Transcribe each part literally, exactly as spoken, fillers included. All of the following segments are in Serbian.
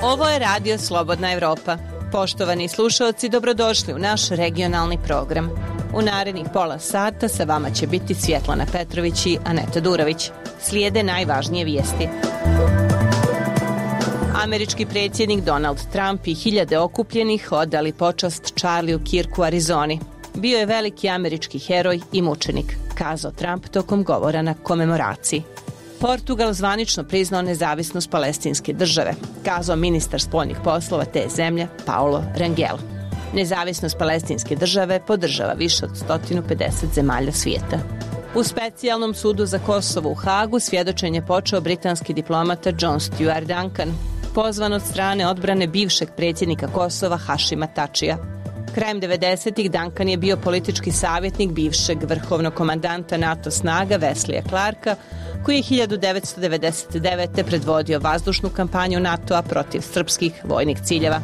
Ovo je Radio Slobodna Evropa. Poštovani slušaoci, dobrodošli u naš regionalni program. U narednih pola sata sa vama će biti Svjetlana Petrović i Aneta Durović. Slijede najvažnije vijesti. Američki predsjednik Donald Trump i hiljade okupljenih odali počast Charlieu Kirku u Arizoni. Bio je veliki američki heroj i mučenik, kazao Trump tokom govora na komemoraciji. Portugal zvanično priznao nezavisnost palestinske države, kazao ministar spoljnih poslova te zemlje Paulo Rangel. Nezavisnost palestinske države podržava više od sto pedeset zemalja svijeta. U specijalnom sudu za Kosovo u Hagu svjedočenje počeo britanski diplomata John Stuart Duncan, pozvan od strane odbrane bivšeg predsjednika Kosova Hašima Tačija. Krajem devedesetih Duncan je bio politički savjetnik bivšeg vrhovnog komandanta NATO snaga Weslija Clarka, koji je hiljadu devetsto devedeset devete. predvodio vazdušnu kampanju NATO-a protiv srpskih vojnih ciljeva.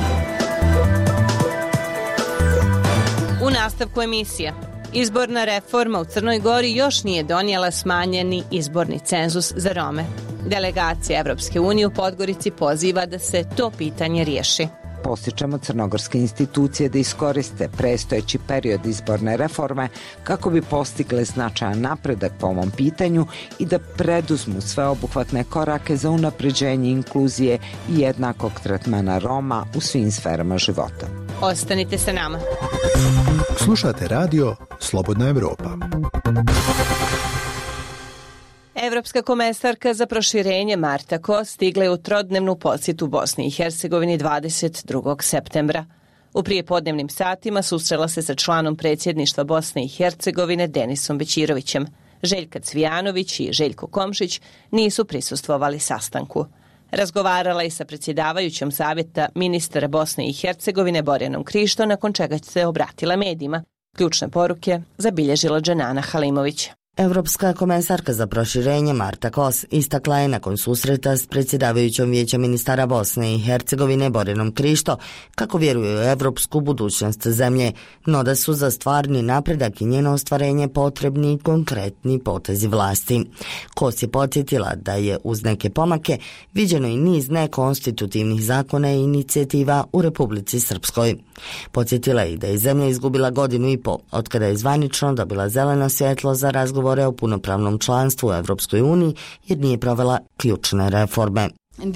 U nastavku emisija. Izborna reforma u Crnoj Gori još nije donijela smanjeni izborni cenzus za Rome. Delegacija Evropske unije u Podgorici poziva da se to pitanje riješi. Postičemo crnogorske institucije da iskoriste prestojeći period izborne reforme kako bi postigle značajan napredak po ovom pitanju i da preduzmu sveobuhvatne korake za unapređenje inkluzije i jednakog tretmana Roma u svim sferama života. Ostanite sa nama. Slušate radio Slobodna Evropa. Evropska komesarka za proširenje Marta Kos stigla je u trodnevnu posjetu Bosni i Hercegovini dvadeset drugog septembra. U prijepodnevnim satima susrela se sa članom predsjedništva Bosne i Hercegovine Denisom Bećirovićem. Željka Cvijanović i Željko Komšić nisu prisustvovali sastanku. Razgovarala je sa predsjedavajućom savjeta ministra Bosne i Hercegovine Borjanom Krišto, nakon čega se obratila medijima. Ključne poruke zabilježila Dženana Halimović. Evropska komesarka za proširenje Marta Kos istakla je nakon susreta s predsjedavajućom Vijeća ministara Bosne i Hercegovine Borjanom Krišto kako vjeruje u evropsku budućnost zemlje, no da su za stvarni napredak i njeno ostvarenje potrebni konkretni potezi vlasti. Kos je podsjetila da je uz neke pomake viđeno i niz nekonstitutivnih zakona i inicijativa u Republici Srpskoj. Podsjetila je i da je zemlja izgubila godinu i po od kada je zvanično dobila zeleno svjetlo za razgovor o punopravnom članstvu u Evropskoj uniji jer nije provela ključne reforme.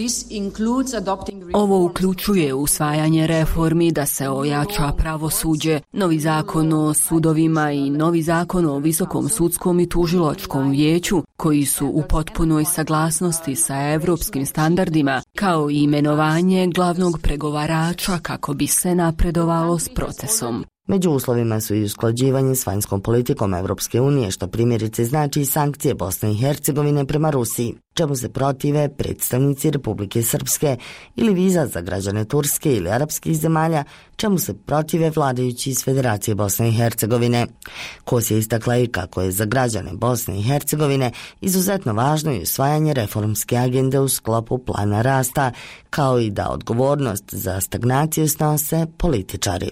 Ovo uključuje usvajanje reformi da se ojača pravosuđe, novi zakon o sudovima i novi zakon o visokom sudskom i tužilačkom vijeću, koji su u potpunoj saglasnosti sa evropskim standardima, kao i imenovanje glavnog pregovarača kako bi se napredovalo s procesom. Među uslovima su i usklađivanje s vanjskom politikom Evropske unije, što primjerice znači i sankcije Bosne i Hercegovine prema Rusiji, čemu se protive predstavnici Republike Srpske, ili viza za građane Turske ili arapskih zemalja, čemu se protive vladajući iz Federacije Bosne i Hercegovine. Kos je istakla i kako je za građane Bosne i Hercegovine izuzetno važno i usvajanje reformske agende u sklopu plana rasta, kao i da odgovornost za stagnaciju snose političari.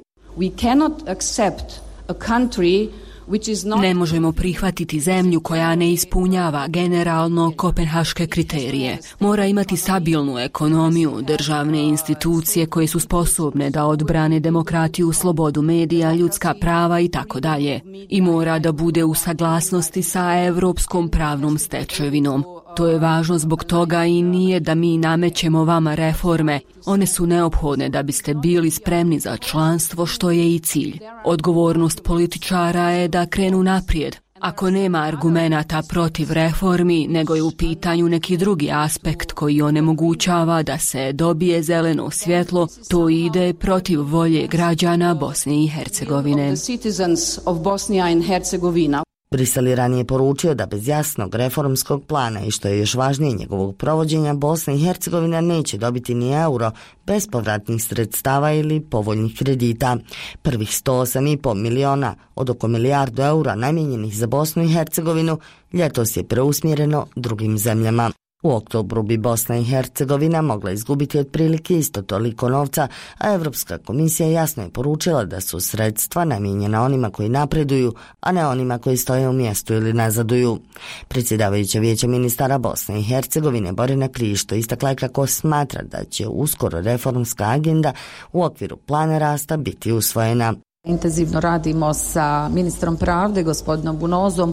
Ne možemo prihvatiti zemlju koja ne ispunjava generalno kopenhaške kriterije. Mora imati stabilnu ekonomiju, državne institucije koje su sposobne da odbrane demokratiju, slobodu medija, ljudska prava i tako dalje. I mora da bude u saglasnosti sa evropskom pravnom stečevinom. To je važno zbog toga i nije da mi namećemo vama reforme. One su neophodne da biste bili spremni za članstvo, što je i cilj. Odgovornost političara je da krenu naprijed. Ako nema argumenata protiv reformi, nego je u pitanju neki drugi aspekt koji onemogućava da se dobije zeleno svjetlo, to ide protiv volje građana Bosne i Hercegovine. Brisel je ranije poručio da bez jasnog reformskog plana i što je još važnije njegovog provođenja, Bosna i Hercegovina neće dobiti ni euro bez povratnih sredstava ili povoljnih kredita. Prvih sto osam i pol miliona od oko milijardu eura namijenjenih za Bosnu i Hercegovinu ljetos je preusmjereno drugim zemljama. U oktobru bi Bosna i Hercegovina mogla izgubiti otprilike isto toliko novca, a Evropska komisija jasno je poručila da su sredstva namijenjena onima koji napreduju, a ne onima koji stoje u mjestu ili nazaduju. Predsjedavajuća vijeća ministara Bosne i Hercegovine Borjana Krišto istakla je kako smatra da će uskoro reformska agenda u okviru plana rasta biti usvojena. Intenzivno radimo sa ministrom pravde, gospodinom Bunozom,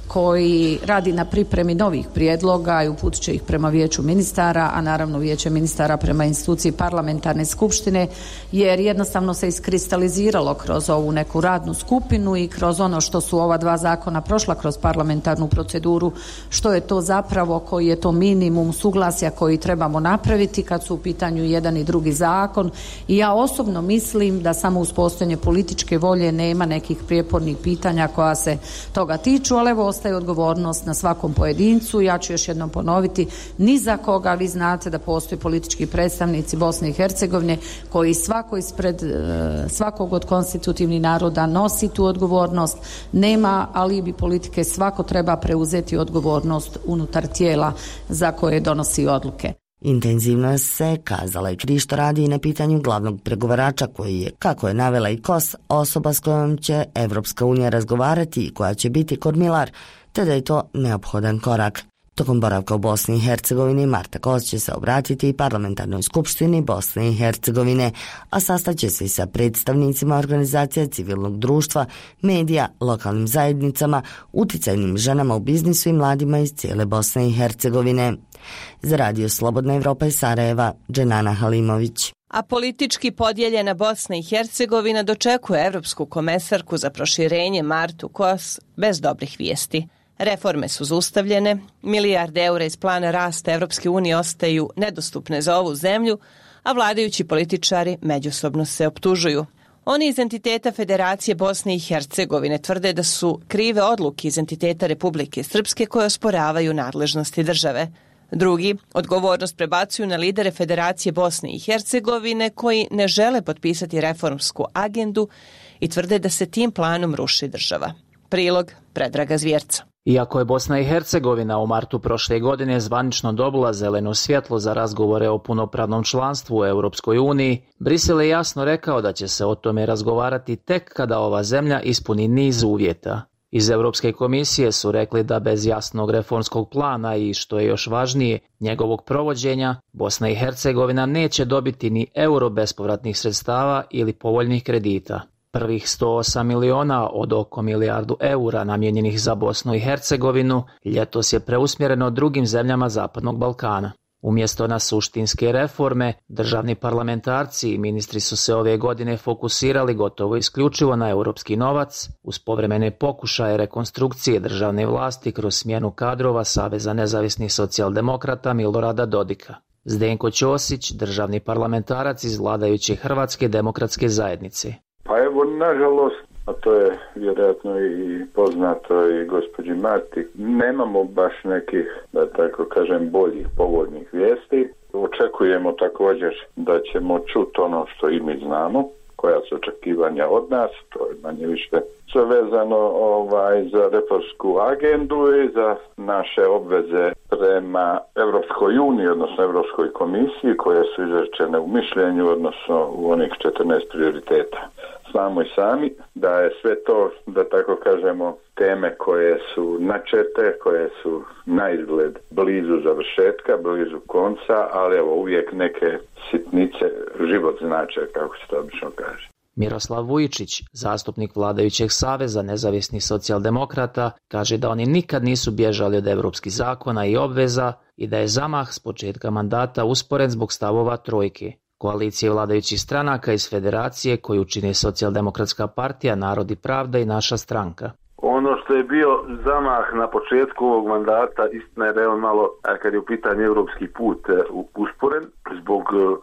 koji radi na pripremi novih prijedloga i uputit će ih prema vijeću ministara, a naravno vijeće ministara prema instituciji parlamentarne skupštine, jer jednostavno se iskristaliziralo kroz ovu neku radnu skupinu i kroz ono što su ova dva zakona prošla kroz parlamentarnu proceduru, što je to zapravo, koji je to minimum suglasja koji trebamo napraviti kad su u pitanju jedan i drugi zakon. I ja osobno mislim da samo uz postojanje političke volje nema nekih prijepornih pitanja koja se toga tiču, ali evo ostaje odgovornost na svakom pojedincu. Ja ću još jednom ponoviti, ni za koga, vi znate da postoje politički predstavnici Bosne i Hercegovine koji svako ispred svakog od konstitutivnih naroda nosi tu odgovornost, nema alibi politike, svako treba preuzeti odgovornost unutar tijela za koje donosi odluke. Intenzivno se, kazala je Krišto, radi i na pitanju glavnog pregovarača koji je, kako je navela i Kos, osoba s kojom će Evropska unija razgovarati i koja će biti kormilar, te da je to neophodan korak. Tokom boravka u Bosni i Hercegovini Marta Kos će se obratiti i parlamentarnoj skupštini Bosne i Hercegovine, a sastaće se i sa predstavnicima organizacija civilnog društva, medija, lokalnim zajednicama, uticajnim ženama u biznisu i mladima iz cijele Bosne i Hercegovine. Za Radio Slobodna Evropa iz Sarajeva, Dženana Halimović. A politički podijeljena Bosna i Hercegovina dočekuje evropsku komesarku za proširenje Martu Kos bez dobrih vijesti. Reforme su zaustavljene, milijarde eura iz plana rasta Evropske unije ostaju nedostupne za ovu zemlju, a vladajući političari međusobno se optužuju. Oni iz entiteta Federacije Bosne i Hercegovine tvrde da su krive odluke iz entiteta Republike Srpske koje osporavaju nadležnosti države. Drugi odgovornost prebacuju na lidere Federacije Bosne i Hercegovine koji ne žele potpisati reformsku agendu i tvrde da se tim planom ruši država. Prilog Predraga Zvjerca. Iako je Bosna i Hercegovina u martu prošle godine zvanično dobila zeleno svjetlo za razgovore o punopravnom članstvu u Europskoj uniji, Brisel je jasno rekao da će se o tome razgovarati tek kada ova zemlja ispuni niz uvjeta. Iz Europske komisije su rekli da bez jasnog reformskog plana i, što je još važnije, njegovog provođenja, Bosna i Hercegovina neće dobiti ni euro bespovratnih sredstava ili povoljnih kredita. Prvih sto osam miliona od oko milijardu eura namijenjenih za Bosnu i Hercegovinu ljetos je preusmjereno drugim zemljama Zapadnog Balkana. Umjesto na suštinske reforme, državni parlamentarci i ministri su se ove godine fokusirali gotovo isključivo na europski novac, uz povremene pokušaje rekonstrukcije državne vlasti kroz smjenu kadrova Saveza nezavisnih socijaldemokrata Milorada Dodika. Zdenko Ćosić, državni parlamentarac iz vladajuće Hrvatske demokratske zajednice. Pa evo, nažalost, a to je vjerojatno i poznato i gospođi Marti, nemamo baš nekih, da tako kažem, boljih, povoljnih vijesti. Očekujemo također da ćemo čuti ono što i mi znamo, koja su očekivanja od nas, to je manje više sve vezano ovaj, za reformsku agendu i za naše obveze prema Europskoj uniji, odnosno Europskoj komisiji, koje su izrečene u mišljenju, odnosno u onih četrnaest prioriteta. Znamo i sami da je sve to, da tako kažemo, teme koje su načete, koje su na izgled blizu završetka, blizu konca, ali evo uvijek neke sitnice život znače, kako se to obično kaže. Miroslav Vujičić, zastupnik vladajućeg Saveza nezavisnih socijaldemokrata, kaže da oni nikad nisu bježali od europskih zakona i obveza i da je zamah s početka mandata usporen zbog stavova trojke, koalicije vladajućih stranaka iz Federacije koju čine Socijaldemokratska partija, Narod i pravda i Naša stranka. Ono što je bio zamah na početku ovog mandata, istina je da je on malo, kad je u pitanju europski put, usporen zbog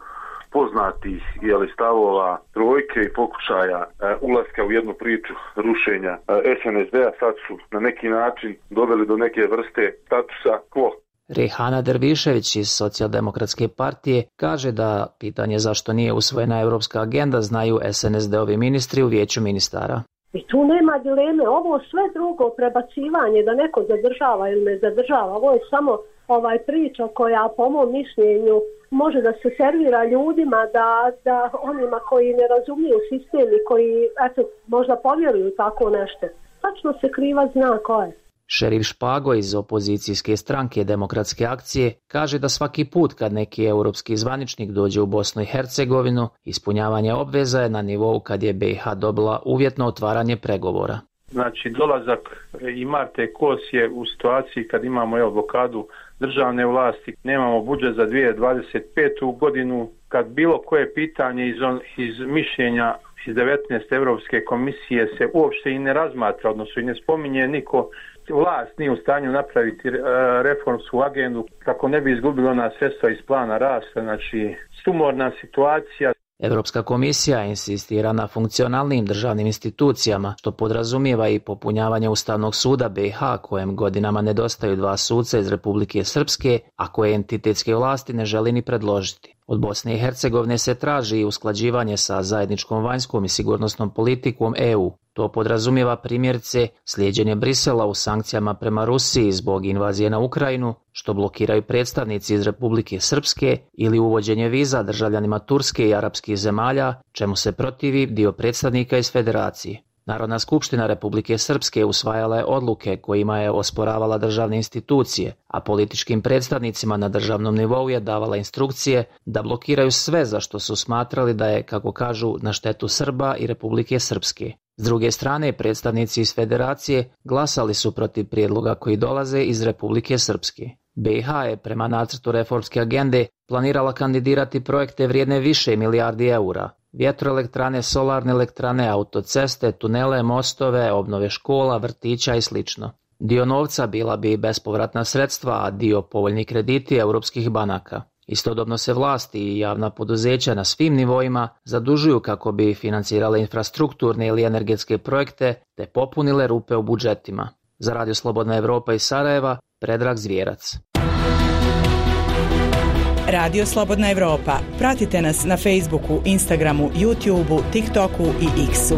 poznatih jeli, stavova trojke i pokušaja e, ulaska u jednu priču rušenja e, S N S D-a. Sad su na neki način doveli do neke vrste statusa quo. Rehana Dervišević iz Socijaldemokratske partije kaže da pitanje zašto nije usvojena europska agenda znaju S N S D-ovi ministri u vijeću ministara. I tu nema dileme. Ovo sve drugo prebacivanje da neko zadržava ili ne zadržava, ovo je samo ovaj priča koja po mom mišljenju može da se servira ljudima, da, da onima koji ne razumiju sistem i koji eto, možda povjeruju tako nešto. Tačno se kriva zna ko je. Šerif Špago iz opozicijske stranke Demokratske akcije kaže da svaki put kad neki europski zvaničnik dođe u Bosnu i Hercegovinu, ispunjavanje obveza je na nivou kad je B i H dobila uvjetno otvaranje pregovora. Znači, dolazak i Marte Kos je u situaciji kad imamo evo, blokadu državne vlasti, nemamo budžet za dvije tisuće dvadeset petu godinu, kad bilo koje pitanje iz, on, iz mišljenja iz devetnaeste Europske komisije se uopšte i ne razmatra, odnosno i ne spominje niko, vlast nije u stanju napraviti reformsku agendu kako ne bi izgubili ona sredstva iz plana rasta, znači sumorna situacija. Europska komisija insistira na funkcionalnim državnim institucijama, što podrazumijeva i popunjavanje Ustavnog suda B i H, kojem godinama nedostaju dva suca iz Republike Srpske, a koje entitetske vlasti ne želi ni predložiti. Od Bosne i Hercegovine se traži i usklađivanje sa zajedničkom vanjskom i sigurnosnom politikom E U. To podrazumijeva primjerice slijeđenje Brisela u sankcijama prema Rusiji zbog invazije na Ukrajinu, što blokiraju predstavnici iz Republike Srpske, ili uvođenje viza državljanima Turske i arapskih zemalja, čemu se protivi dio predstavnika iz Federacije. Narodna skupština Republike Srpske usvajala je odluke kojima je osporavala državne institucije, a političkim predstavnicima na državnom nivou je davala instrukcije da blokiraju sve za što su smatrali da je, kako kažu, na štetu Srba i Republike Srpske. S druge strane, predstavnici iz Federacije glasali su protiv prijedloga koji dolaze iz Republike Srpske. B i H je prema nacrtu reformske agende planirala kandidirati projekte vrijedne više milijardi eura. Vjetroelektrane, solarne elektrane, autoceste, tunele, mostove, obnove škola, vrtića i sl. Dio novca bila bi bespovratna sredstva, a dio povoljni krediti europskih banaka. Istodobno se vlasti i javna poduzeća na svim nivoima zadužuju kako bi financirale infrastrukturne ili energetske projekte te popunile rupe u budžetima. Za Radio Slobodna Evropa iz Sarajeva, Predrag Zvijerac. Radio Slobodna Evropa. Pratite nas na Facebooku, Instagramu, YouTubeu, TikToku i X-u.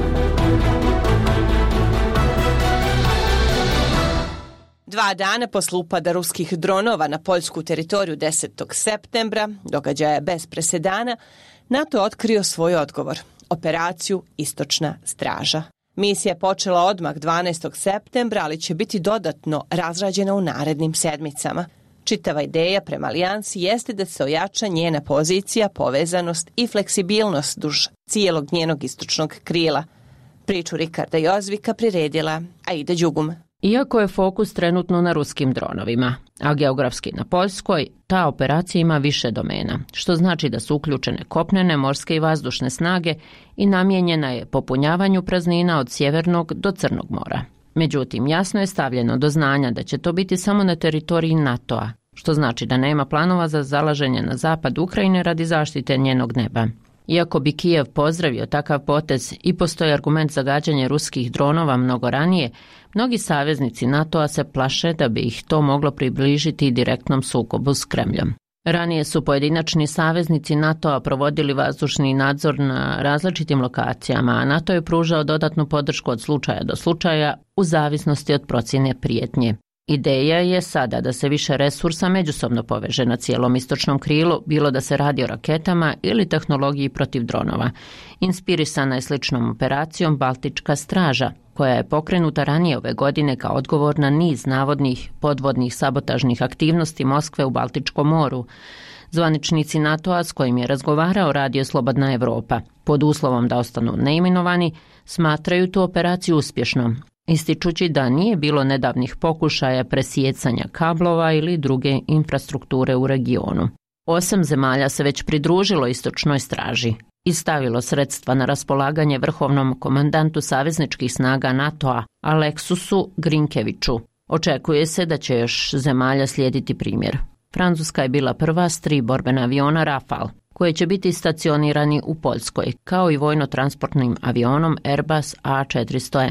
Dva dana posle upada ruskih dronova na poljsku teritoriju desetog septembra, događaja bez presedana, NATO otkrio svoj odgovor, operaciju Istočna straža. Misija je počela odmah dvanaestog septembra, ali će biti dodatno razrađena u narednim sedmicama. Čitava ideja prema alijansi jeste da se ojača njena pozicija, povezanost i fleksibilnost duž cijelog njenog istočnog krila. Priču Rikarda Jozvika priredila Aida Đugum. Iako je fokus trenutno na ruskim dronovima, a geografski na Poljskoj, ta operacija ima više domena, što znači da su uključene kopnene, morske i vazdušne snage i namijenjena je popunjavanju praznina od Sjevernog do Crnog mora. Međutim, jasno je stavljeno do znanja da će to biti samo na teritoriji NATO-a, što znači da nema planova za zalaženje na zapad Ukrajine radi zaštite njenog neba. Iako bi Kijev pozdravio takav potez i postoji argument za gađanje ruskih dronova mnogo ranije, mnogi saveznici NATO-a se plaše da bi ih to moglo približiti direktnom sukobu s Kremljom. Ranije su pojedinačni saveznici NATO-a provodili vazdušni nadzor na različitim lokacijama, a NATO je pružao dodatnu podršku od slučaja do slučaja u zavisnosti od procjene prijetnje. Ideja je sada da se više resursa međusobno poveže na cijelom istočnom krilu, bilo da se radi o raketama ili tehnologiji protiv dronova. Inspirisana je sličnom operacijom Baltička straža, koja je pokrenuta ranije ove godine kao odgovor na niz navodnih podvodnih sabotažnih aktivnosti Moskve u Baltičkom moru. Zvaničnici NATO-a s kojim je razgovarao Radio Slobodna Evropa, pod uslovom da ostanu neimenovani, smatraju tu operaciju uspješnom, ističući da nije bilo nedavnih pokušaja presijecanja kablova ili druge infrastrukture u regionu. Osam zemalja se već pridružilo istočnoj straži i stavilo sredstva na raspolaganje vrhovnom komandantu savezničkih snaga NATO-a Aleksusu Grinkeviću. Očekuje se da će još zemalja slijediti primjer. Francuska je bila prva s tri borbena aviona Rafale, koje će biti stacionirani u Poljskoj, kao i vojno-transportnim avionom Airbus A četiristo M.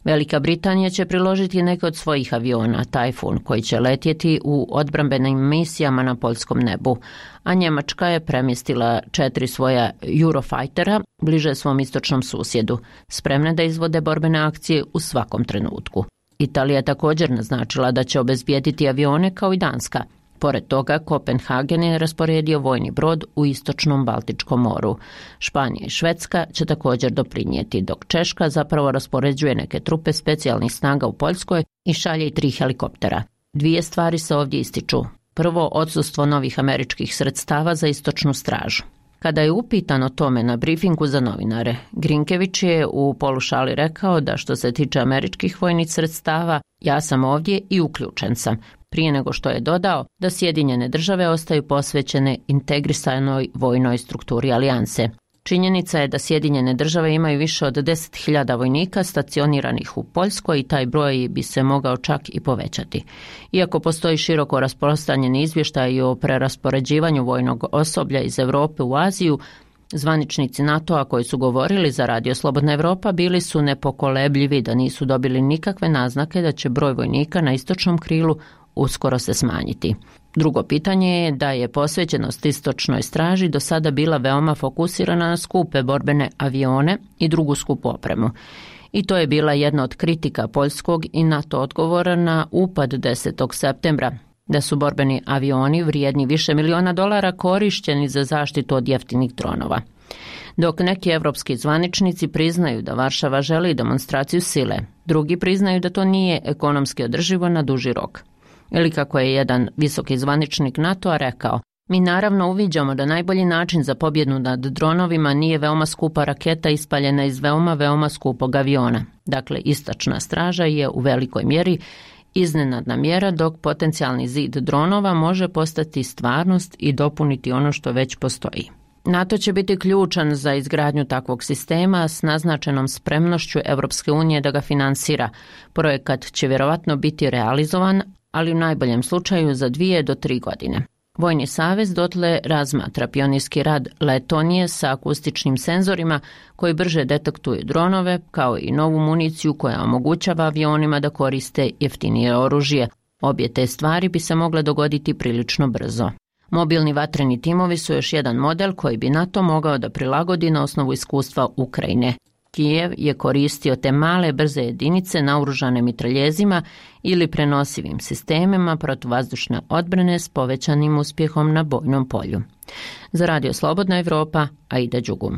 Velika Britanija će priložiti neke od svojih aviona Tajfun koji će letjeti u odbrambenim misijama na poljskom nebu, a Njemačka je premjestila četiri svoja Eurofightera bliže svom istočnom susjedu, spremne da izvode borbene akcije u svakom trenutku. Italija je također naznačila da će obezbijediti avione kao i Danska. Pored toga, Kopenhagen je rasporedio vojni brod u istočnom Baltičkom moru. Španija i Švedska će također doprinijeti, dok Češka zapravo raspoređuje neke trupe specijalnih snaga u Poljskoj i šalje i tri helikoptera. Dvije stvari se ovdje ističu. Prvo, odsustvo novih američkih sredstava za istočnu stražu. Kada je upitan o tome na brifingu za novinare, Grinkević je u polušali rekao da što se tiče američkih vojnih sredstava, ja sam ovdje i uključen sam, prije nego što je dodao da Sjedinjene države ostaju posvećene integrisanoj vojnoj strukturi alijanse. Činjenica je da Sjedinjene države imaju više od deset hiljada vojnika stacioniranih u Poljskoj i taj broj bi se mogao čak i povećati. Iako postoji široko rasprostranjen izvještaj o preraspoređivanju vojnog osoblja iz Europe u Aziju, zvaničnici NATO-a koji su govorili za Radio Slobodna Evropa bili su nepokolebljivi da nisu dobili nikakve naznake da će broj vojnika na istočnom krilu uskoro se smanjiti. Drugo pitanje je da je posvećenost istočnoj straži do sada bila veoma fokusirana na skupe borbene avione i drugu skupu opremu. I to je bila jedna od kritika poljskog i NATO odgovora na upad desetog septembra, da su borbeni avioni vrijedni više miliona dolara korišteni za zaštitu od jeftinih dronova. Dok neki evropski zvaničnici priznaju da Varšava želi demonstraciju sile, drugi priznaju da to nije ekonomski održivo na duži rok. Ili kako je jedan visoki zvaničnik NATO-a rekao, mi naravno uviđamo da najbolji način za pobjedu nad dronovima nije veoma skupa raketa ispaljena iz veoma, veoma skupog aviona. Dakle, istočna straža je u velikoj mjeri iznenadna mjera, dok potencijalni zid dronova može postati stvarnost i dopuniti ono što već postoji. NATO će biti ključan za izgradnju takvog sistema s naznačenom spremnošću Europske unije da ga finansira. Projekat će vjerovatno biti realizovan, ali u najboljem slučaju za dvije do tri godine. Vojni savez dotle razmatra pionirski rad Letonije sa akustičnim senzorima koji brže detektuju dronove, kao i novu municiju koja omogućava avionima da koriste jeftinije oružje. Obje te stvari bi se mogle dogoditi prilično brzo. Mobilni vatreni timovi su još jedan model koji bi NATO mogao da prilagodi na osnovu iskustva Ukrajine. Kijev je koristio te male brze jedinice naoružane mitraljezima ili prenosivim sistemima protivvazdušne odbrane s povećanim uspjehom na bojnom polju. Za Radio Slobodna Evropa, Aida Đugum.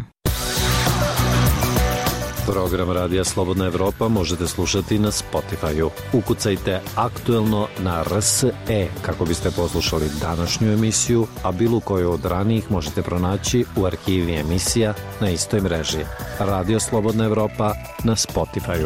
Program Radija Slobodna Evropa možete slušati na Spotify-u. Ukucajte aktuelno na R S E kako biste poslušali današnju emisiju, a bilo koju od ranijih možete pronaći u arhivi emisija na istoj mreži. Radio Slobodna Evropa na Spotify-u.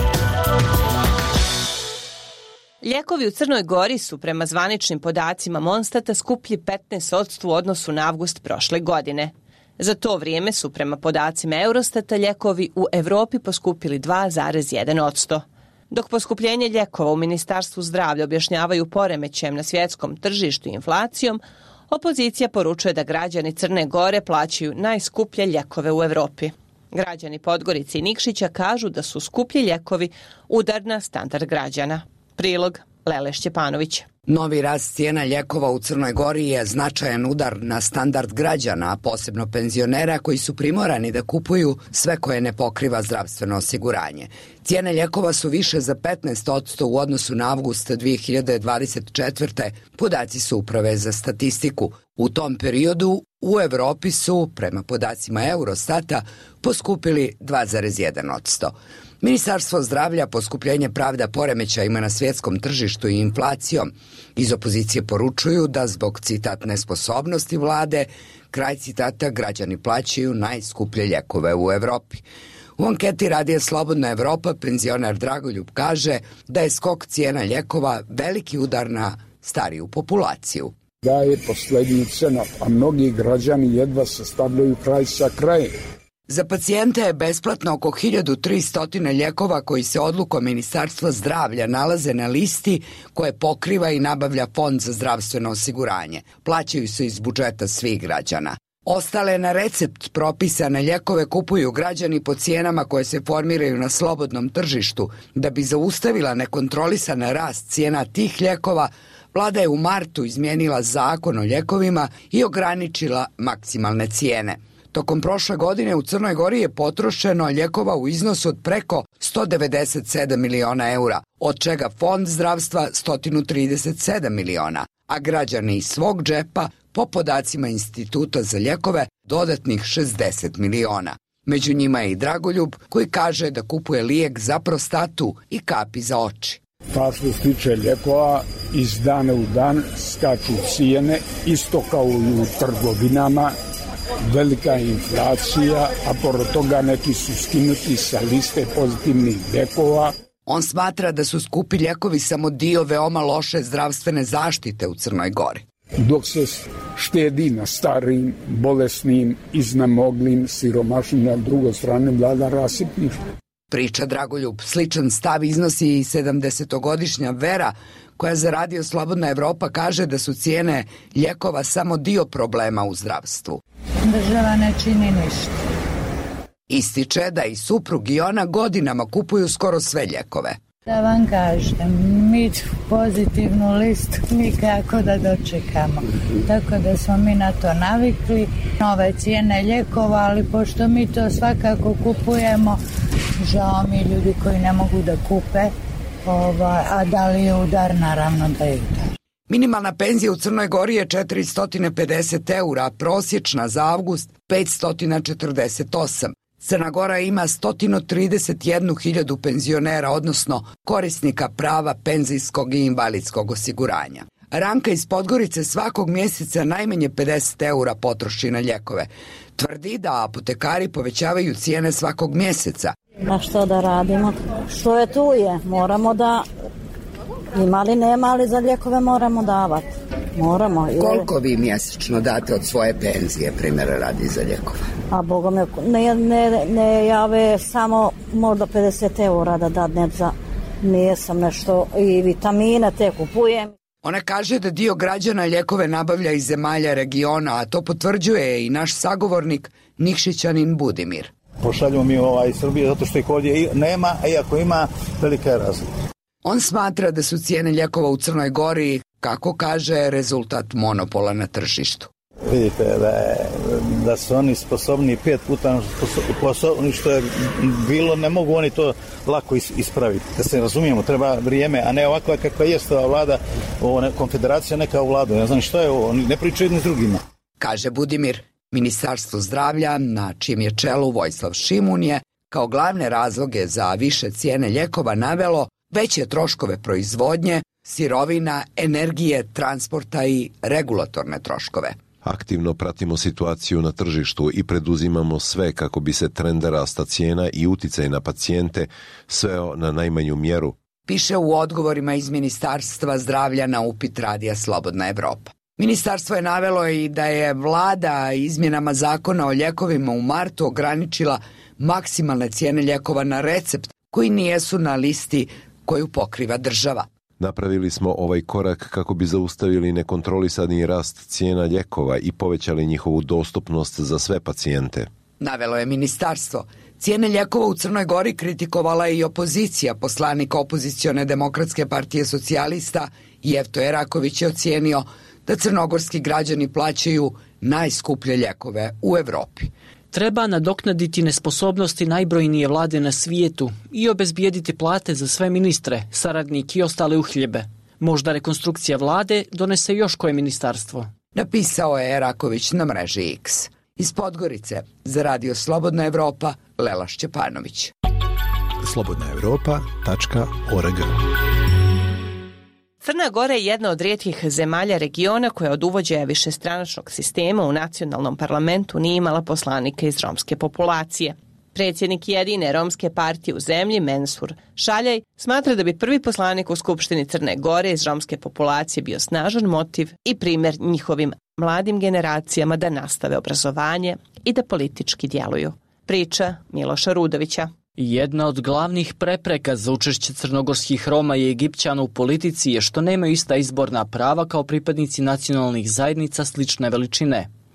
Lijekovi u Crnoj Gori su prema zvaničnim podacima Monstata skuplji petnaest posto u odnosu na avgust prošle godine. Za to vrijeme su prema podacima Eurostata lijekovi u Europi poskupili dva zarez jedan posto. Dok poskupljenje lijekova u Ministarstvu zdravlja objašnjavaju poremećajem na svjetskom tržištu i inflacijom, opozicija poručuje da građani Crne Gore plaćaju najskuplje lijekove u Europi. Građani Podgorice i Nikšića kažu da su skuplji lijekovi udar na standard građana. Prilog Lele Šćepanović. Novi rast cijena lijekova u Crnoj Gori je značajan udar na standard građana, a posebno penzionera koji su primorani da kupuju sve koje ne pokriva zdravstveno osiguranje. Cijene lijekova su više za petnaest posto u odnosu na avgust dvije hiljade dvadeset četvrte. Podaci su Uprave za statistiku. U tom periodu u Europi su, prema podacima Eurostata, poskupili dva zarez jedan posto. Ministarstvo zdravlja poskupljenje pravda poremećajima na svjetskom tržištu i inflacijom. Iz opozicije poručuju da zbog citat nesposobnosti vlade, kraj citata, građani plaćaju najskuplje lijekove u Europi. U anketi Radija Slobodna Evropa penzioner Dragoljub kaže da je skok cijena lijekova veliki udar na stariju populaciju. Daje posljedice, a mnogi građani jedva sastavljaju kraj sa krajem. Za pacijente je besplatno oko hiljadu tristo lijekova koji se odlukom Ministarstva zdravlja nalaze na listi koje pokriva i nabavlja Fond za zdravstveno osiguranje. Plaćaju se iz budžeta svih građana. Ostale na recept propisane lijekove kupuju građani po cijenama koje se formiraju na slobodnom tržištu. Da bi zaustavila nekontrolisan rast cijena tih lijekova, vlada je u martu izmijenila zakon o lijekovima i ograničila maksimalne cijene. Tokom prošle godine u Crnoj Gori je potrošeno lijekova u iznosu od preko sto devedeset sedam miliona eura, od čega Fond zdravstva sto trideset sedam miliona, a građani iz svog džepa, po podacima Instituta za lijekove, dodatnih šezdeset miliona. Među njima je i Dragoljub, koji kaže da kupuje lijek za prostatu i kapi za oči. Pa što se tiče lijekova, iz dana u dan skaču cijene, isto kao i u trgovinama, velika inflacija, a pored toga neki su skinuti sa liste pozitivnih lijekova. On smatra da su skupi lijekovi samo dio veoma loše zdravstvene zaštite u Crnoj Gori. Dok se štedi na starim, bolesnim, iznemoglim, siromašnim, na drugoj strani vlada rasipništvo. Priča Dragoljub. Sličan stav iznosi i sedamdesetogodišnja Vera, koja za Radio Slobodna Evropa kaže da su cijene lijekova samo dio problema u zdravstvu. Država ne čini ništa. Ističe da i suprug i ona godinama kupuju skoro sve lijekove. Da vam kažem, mi pozitivnu listu nikako da dočekamo. Tako da smo mi na to navikli. Nove cijene lijekova, ali pošto mi to svakako kupujemo, žao mi ljudi koji ne mogu da kupe, ovaj, a da li je udar, naravno da je udar. Minimalna penzija u Crnoj Gori je četiristo pedeset eura, a prosječna za avgust petsto četrdeset osam. Crna Gora ima sto trideset jednu hiljadu penzionera, odnosno korisnika prava penzijskog i invalidskog osiguranja. Ranka iz Podgorice svakog mjeseca najmanje pedeset eura potroši na lijekove. Tvrdi da apotekari povećavaju cijene svakog mjeseca. A što da radimo? Što je tu je? Moramo da... Ima li nema, ali za lijekove moramo davati. Moramo. Koliko vi mjesečno date od svoje penzije, primjera radi, za lijekove? A Boga me, ne, ne, ne jave samo možda pedeset eura da dadne za... Nisam nešto i vitamine te kupujem. Ona kaže da dio građana lijekove nabavlja iz zemalja regiona, a to potvrđuje i naš sagovornik Nikšićanin Budimir. Pošaljemo mi ovaj iz Srbije zato što ih ovdje nema, a iako ima, velika je razlika. On smatra da su cijene lijekova u Crnoj Gori, kako kaže, rezultat monopola na tržištu. Vidite da, je, da su oni sposobni pet puta sposobni što je bilo, ne mogu oni to lako ispraviti. Da se razumijemo, treba vrijeme, a ne ovakva kakva jest ova vlada, ovo konfederacija neka u vladu. Ne znam što je ovo, ne pričaju jedni s drugima. Kaže Budimir. Ministarstvo zdravlja, na čijem je čelu Vojislav Šimun, je kao glavne razloge za više cijene lijekova navelo veće troškove proizvodnje, sirovina, energije, transporta i regulatorne troškove. Aktivno pratimo situaciju na tržištu i preduzimamo sve kako bi se trend rasta cijena i uticaj na pacijente sveo na najmanju mjeru. Piše u odgovorima iz Ministarstva zdravlja na upit Radija Slobodna Evropa. Ministarstvo je navelo i da je vlada izmjenama zakona o lijekovima u martu ograničila maksimalne cijene lijekova na recept koji nijesu na listi koju pokriva država. Napravili smo ovaj korak kako bi zaustavili nekontrolisani rast cijena lijekova i povećali njihovu dostupnost za sve pacijente. Navelo je ministarstvo. Cijene lijekova u Crnoj Gori kritikovala je i opozicija. Poslanik opozicione demokratske partije socijalista Jefto Eraković je ocijenio da crnogorski građani plaćaju najskuplje lijekove u Evropi. Treba nadoknaditi nesposobnosti najbrojnije vlade na svijetu i obezbijediti plate za sve ministre, saradnike i ostale uhljebe. Možda rekonstrukcija vlade donese još koje ministarstvo. Napisao je Eraković na mreži X. Iz Podgorice, za Radio Slobodna Evropa, Lela Šćepanović. slobodna evropa tačka org. Crna Gora je jedna od rijetkih zemalja regiona koja od uvođenja višestranačnog sistema u nacionalnom parlamentu nije imala poslanike iz romske populacije. Predsjednik jedine romske partije u zemlji, Mensur Šaljaj, smatra da bi prvi poslanik u Skupštini Crne Gore iz romske populacije bio snažan motiv i primjer njihovim mladim generacijama da nastave obrazovanje i da politički djeluju. Priča Miloša Rudovića. Jedna od glavnih prepreka za učešće crnogorskih Roma i Egipćana u politici je što nemaju ista izborna prava kao pripadnici nacionalnih zajednica slične veličine.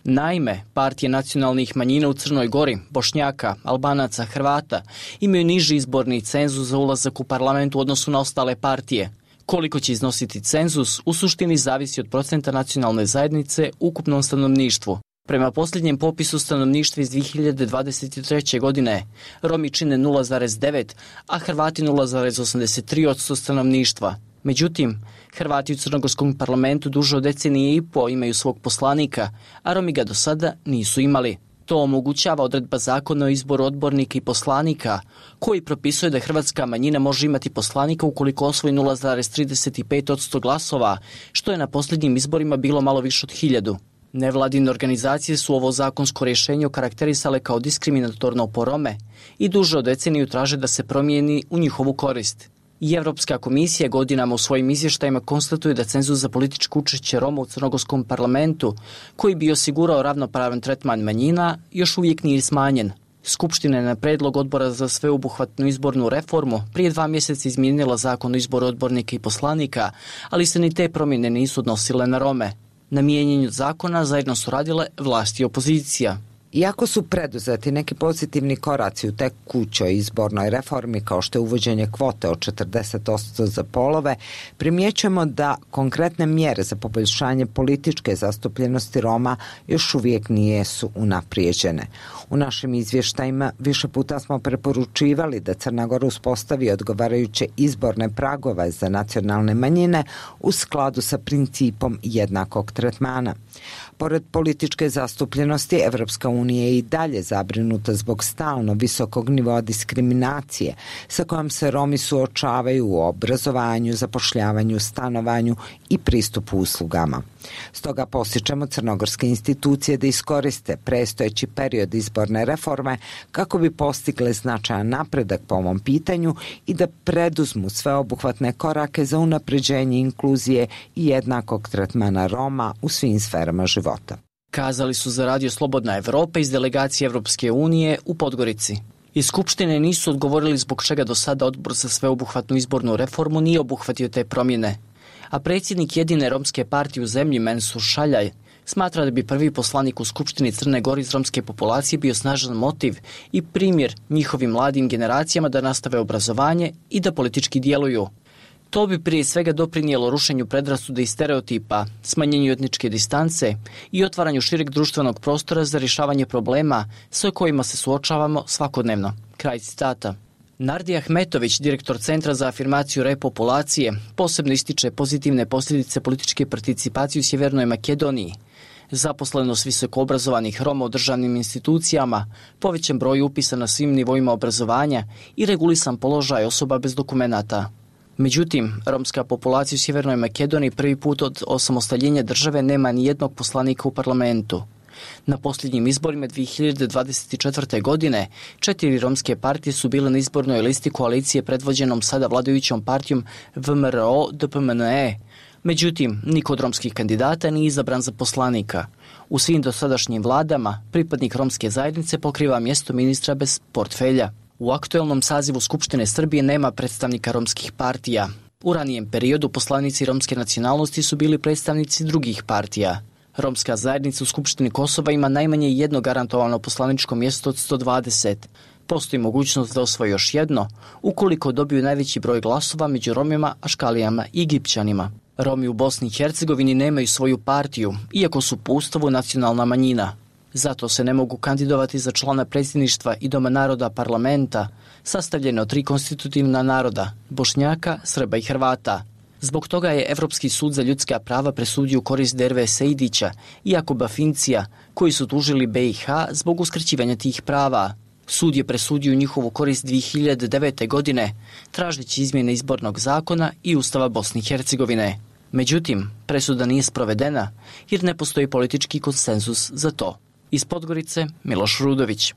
Naime, partije nacionalnih manjina u Crnoj Gori, Bošnjaka, Albanaca, Hrvata imaju niži izborni cenzus za ulazak u parlament u odnosu na ostale partije. Koliko će iznositi cenzus u suštini zavisi od procenta nacionalne zajednice u ukupnom stanovništvu. Prema posljednjem popisu stanovništva iz dvije hiljade dvadeset treće. godine, Romi čine nula zarez devet, a Hrvati nula zarez osamdeset tri posto stanovništva. Međutim, Hrvati u crnogorskom parlamentu duže od decenije i po imaju svog poslanika, a Romi ga do sada nisu imali. To omogućava odredba zakona o izboru odbornika i poslanika, koji propisuje da hrvatska manjina može imati poslanika ukoliko osvoji nula zarez trideset pet posto glasova, što je na posljednjim izborima bilo malo više od hiljadu. Nevladine organizacije su ovo zakonsko rješenje okarakterisale kao diskriminatorno po Rome i duže od deceniju traže da se promijeni u njihovu korist. I Evropska komisija godinama u svojim izvještajima konstatuje da cenzus za političko učešće Roma u crnogorskom parlamentu, koji bi osigurao ravnopravan tretman manjina, još uvijek nije smanjen. Skupština je na predlog Odbora za sveobuhvatnu izbornu reformu prije dva mjeseca izmijenila zakon o izboru odbornika i poslanika, ali se ni te promjene nisu odnosile na Rome. Na mijenjanju zakona zajedno su radile vlasti i opozicija. Iako su preduzeti neki pozitivni koraci u tekućoj izbornoj reformi kao što je uvođenje kvote od četrdeset posto za polove, primjećujemo da konkretne mjere za poboljšanje političke zastupljenosti Roma još uvijek nisu unaprijeđene. U našim izvještajima više puta smo preporučivali da Crna Gora uspostavi odgovarajuće izborne pragove za nacionalne manjine u skladu sa principom jednakog tretmana. Pored političke zastupljenosti, Evropska unija je i dalje zabrinuta zbog stalno visokog nivoa diskriminacije sa kojom se Romi suočavaju u obrazovanju, zapošljavanju, stanovanju i pristupu uslugama. Stoga postičemo crnogorske institucije da iskoriste prestojeći period izborne reforme kako bi postigle značajan napredak po ovom pitanju i da preduzmu sveobuhvatne korake za unapređenje inkluzije i jednakog tretmana Roma u svim sferama života. Kazali su za Radio Slobodna Evropa iz delegacije Evropske unije u Podgorici. Iz Skupštine nisu odgovorili zbog čega do sada Odbor za sveobuhvatnu izbornu reformu nije obuhvatio te promjene. A predsjednik jedine romske partije u zemlji Mensur Šaljaj smatra da bi prvi poslanik u Skupštini Crne Gore iz romske populacije bio snažan motiv i primjer njihovim mladim generacijama da nastave obrazovanje i da politički djeluju. To bi prije svega doprinijelo rušenju predrasuda i stereotipa, smanjenju etničke distance i otvaranju šireg društvenog prostora za rješavanje problema sa kojima se suočavamo svakodnevno. Kraj citata. Nardi Ahmetović, direktor Centra za afirmaciju repopulacije, posebno ističe pozitivne posljedice političke participacije u Sjevernoj Makedoniji, zaposlenost visokoobrazovanih Roma u državnim institucijama, povećan broj upisa na svim nivoima obrazovanja i regulisan položaj osoba bez dokumenata. Međutim, romska populacija u Sjevernoj Makedoniji prvi put od osamostaljenja države nema ni jednog poslanika u parlamentu. Na posljednjim izborima dvije hiljade dvadeset četvrte. godine četiri romske partije su bile na izbornoj listi koalicije predvođenom sada vladajućom partijom V M R O D P M N E. Međutim, niko od romskih kandidata nije izabran za poslanika. U svim dosadašnjim vladama pripadnik romske zajednice pokriva mjesto ministra bez portfelja. U aktuelnom sazivu Skupštine Srbije nema predstavnika romskih partija. U ranijem periodu poslanici romske nacionalnosti su bili predstavnici drugih partija. Romska zajednica u Skupštini Kosova ima najmanje jedno garantovano poslaničko mjesto od sto dvadeset. Postoji mogućnost da osvoji još jedno, ukoliko dobiju najveći broj glasova među Romima, Aškalijama i Egipćanima. Romi u Bosni i Hercegovini nemaju svoju partiju, iako su po Ustavu nacionalna manjina. Zato se ne mogu kandidovati za člana predsjedništva i Doma naroda parlamenta, sastavljeno od tri konstitutivna naroda, Bošnjaka, Srba i Hrvata. Zbog toga je Evropski sud za ljudska prava presudio u korist Derve Sejdića i Jakuba Fincija, koji su tužili B i H zbog uskraćivanja tih prava. Sud je presudio u njihovu korist dvije hiljade devete. godine, tražeći izmjene izbornog zakona i Ustava Bosne i Hercegovine. Međutim, presuda nije sprovedena jer ne postoji politički konsenzus za to. Iz Podgorice, Miloš Rudović.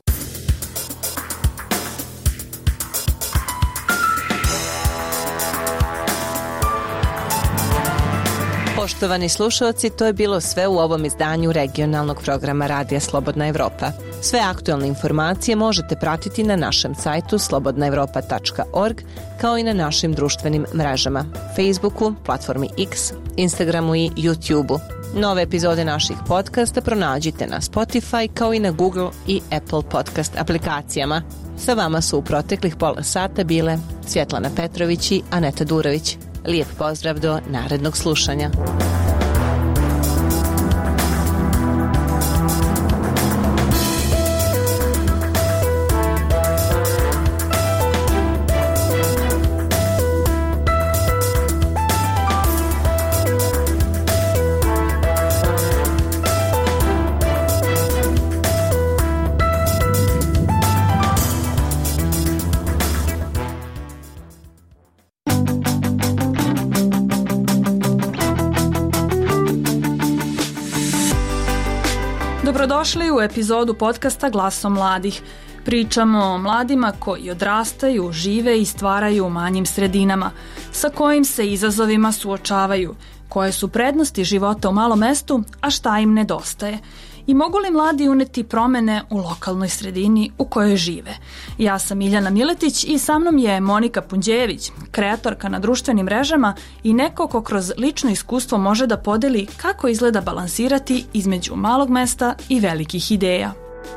Poštovani slušalci, to je bilo sve u ovom izdanju regionalnog programa Radija Slobodna Evropa. Sve aktualne informacije možete pratiti na našem sajtu slobodna evropa tačka org, kao i na našim društvenim mrežama, Facebooku, platformi X, Instagramu i YouTubeu. Nove epizode naših podcasta pronađite na Spotify kao i na Google i Apple podcast aplikacijama. Sa vama su u proteklih pola sata bile Svjetlana Petrović i Aneta Durović. Lijep pozdrav do narednog slušanja. Dobrodošli u epizodu podcasta Glasom mladih. Pričamo o mladima koji odrastaju, žive i stvaraju u manjim sredinama, sa kojim se izazovima suočavaju, koje su prednosti života u malom mestu, a šta im nedostaje. I mogu li mladi uneti promene u lokalnoj sredini u kojoj žive? Ja sam Miljana Miletić i sa mnom je Monika Punđejević, kreatorka na društvenim mrežama i neko ko kroz lično iskustvo može da podeli kako izgleda balansirati između malog mesta i velikih ideja.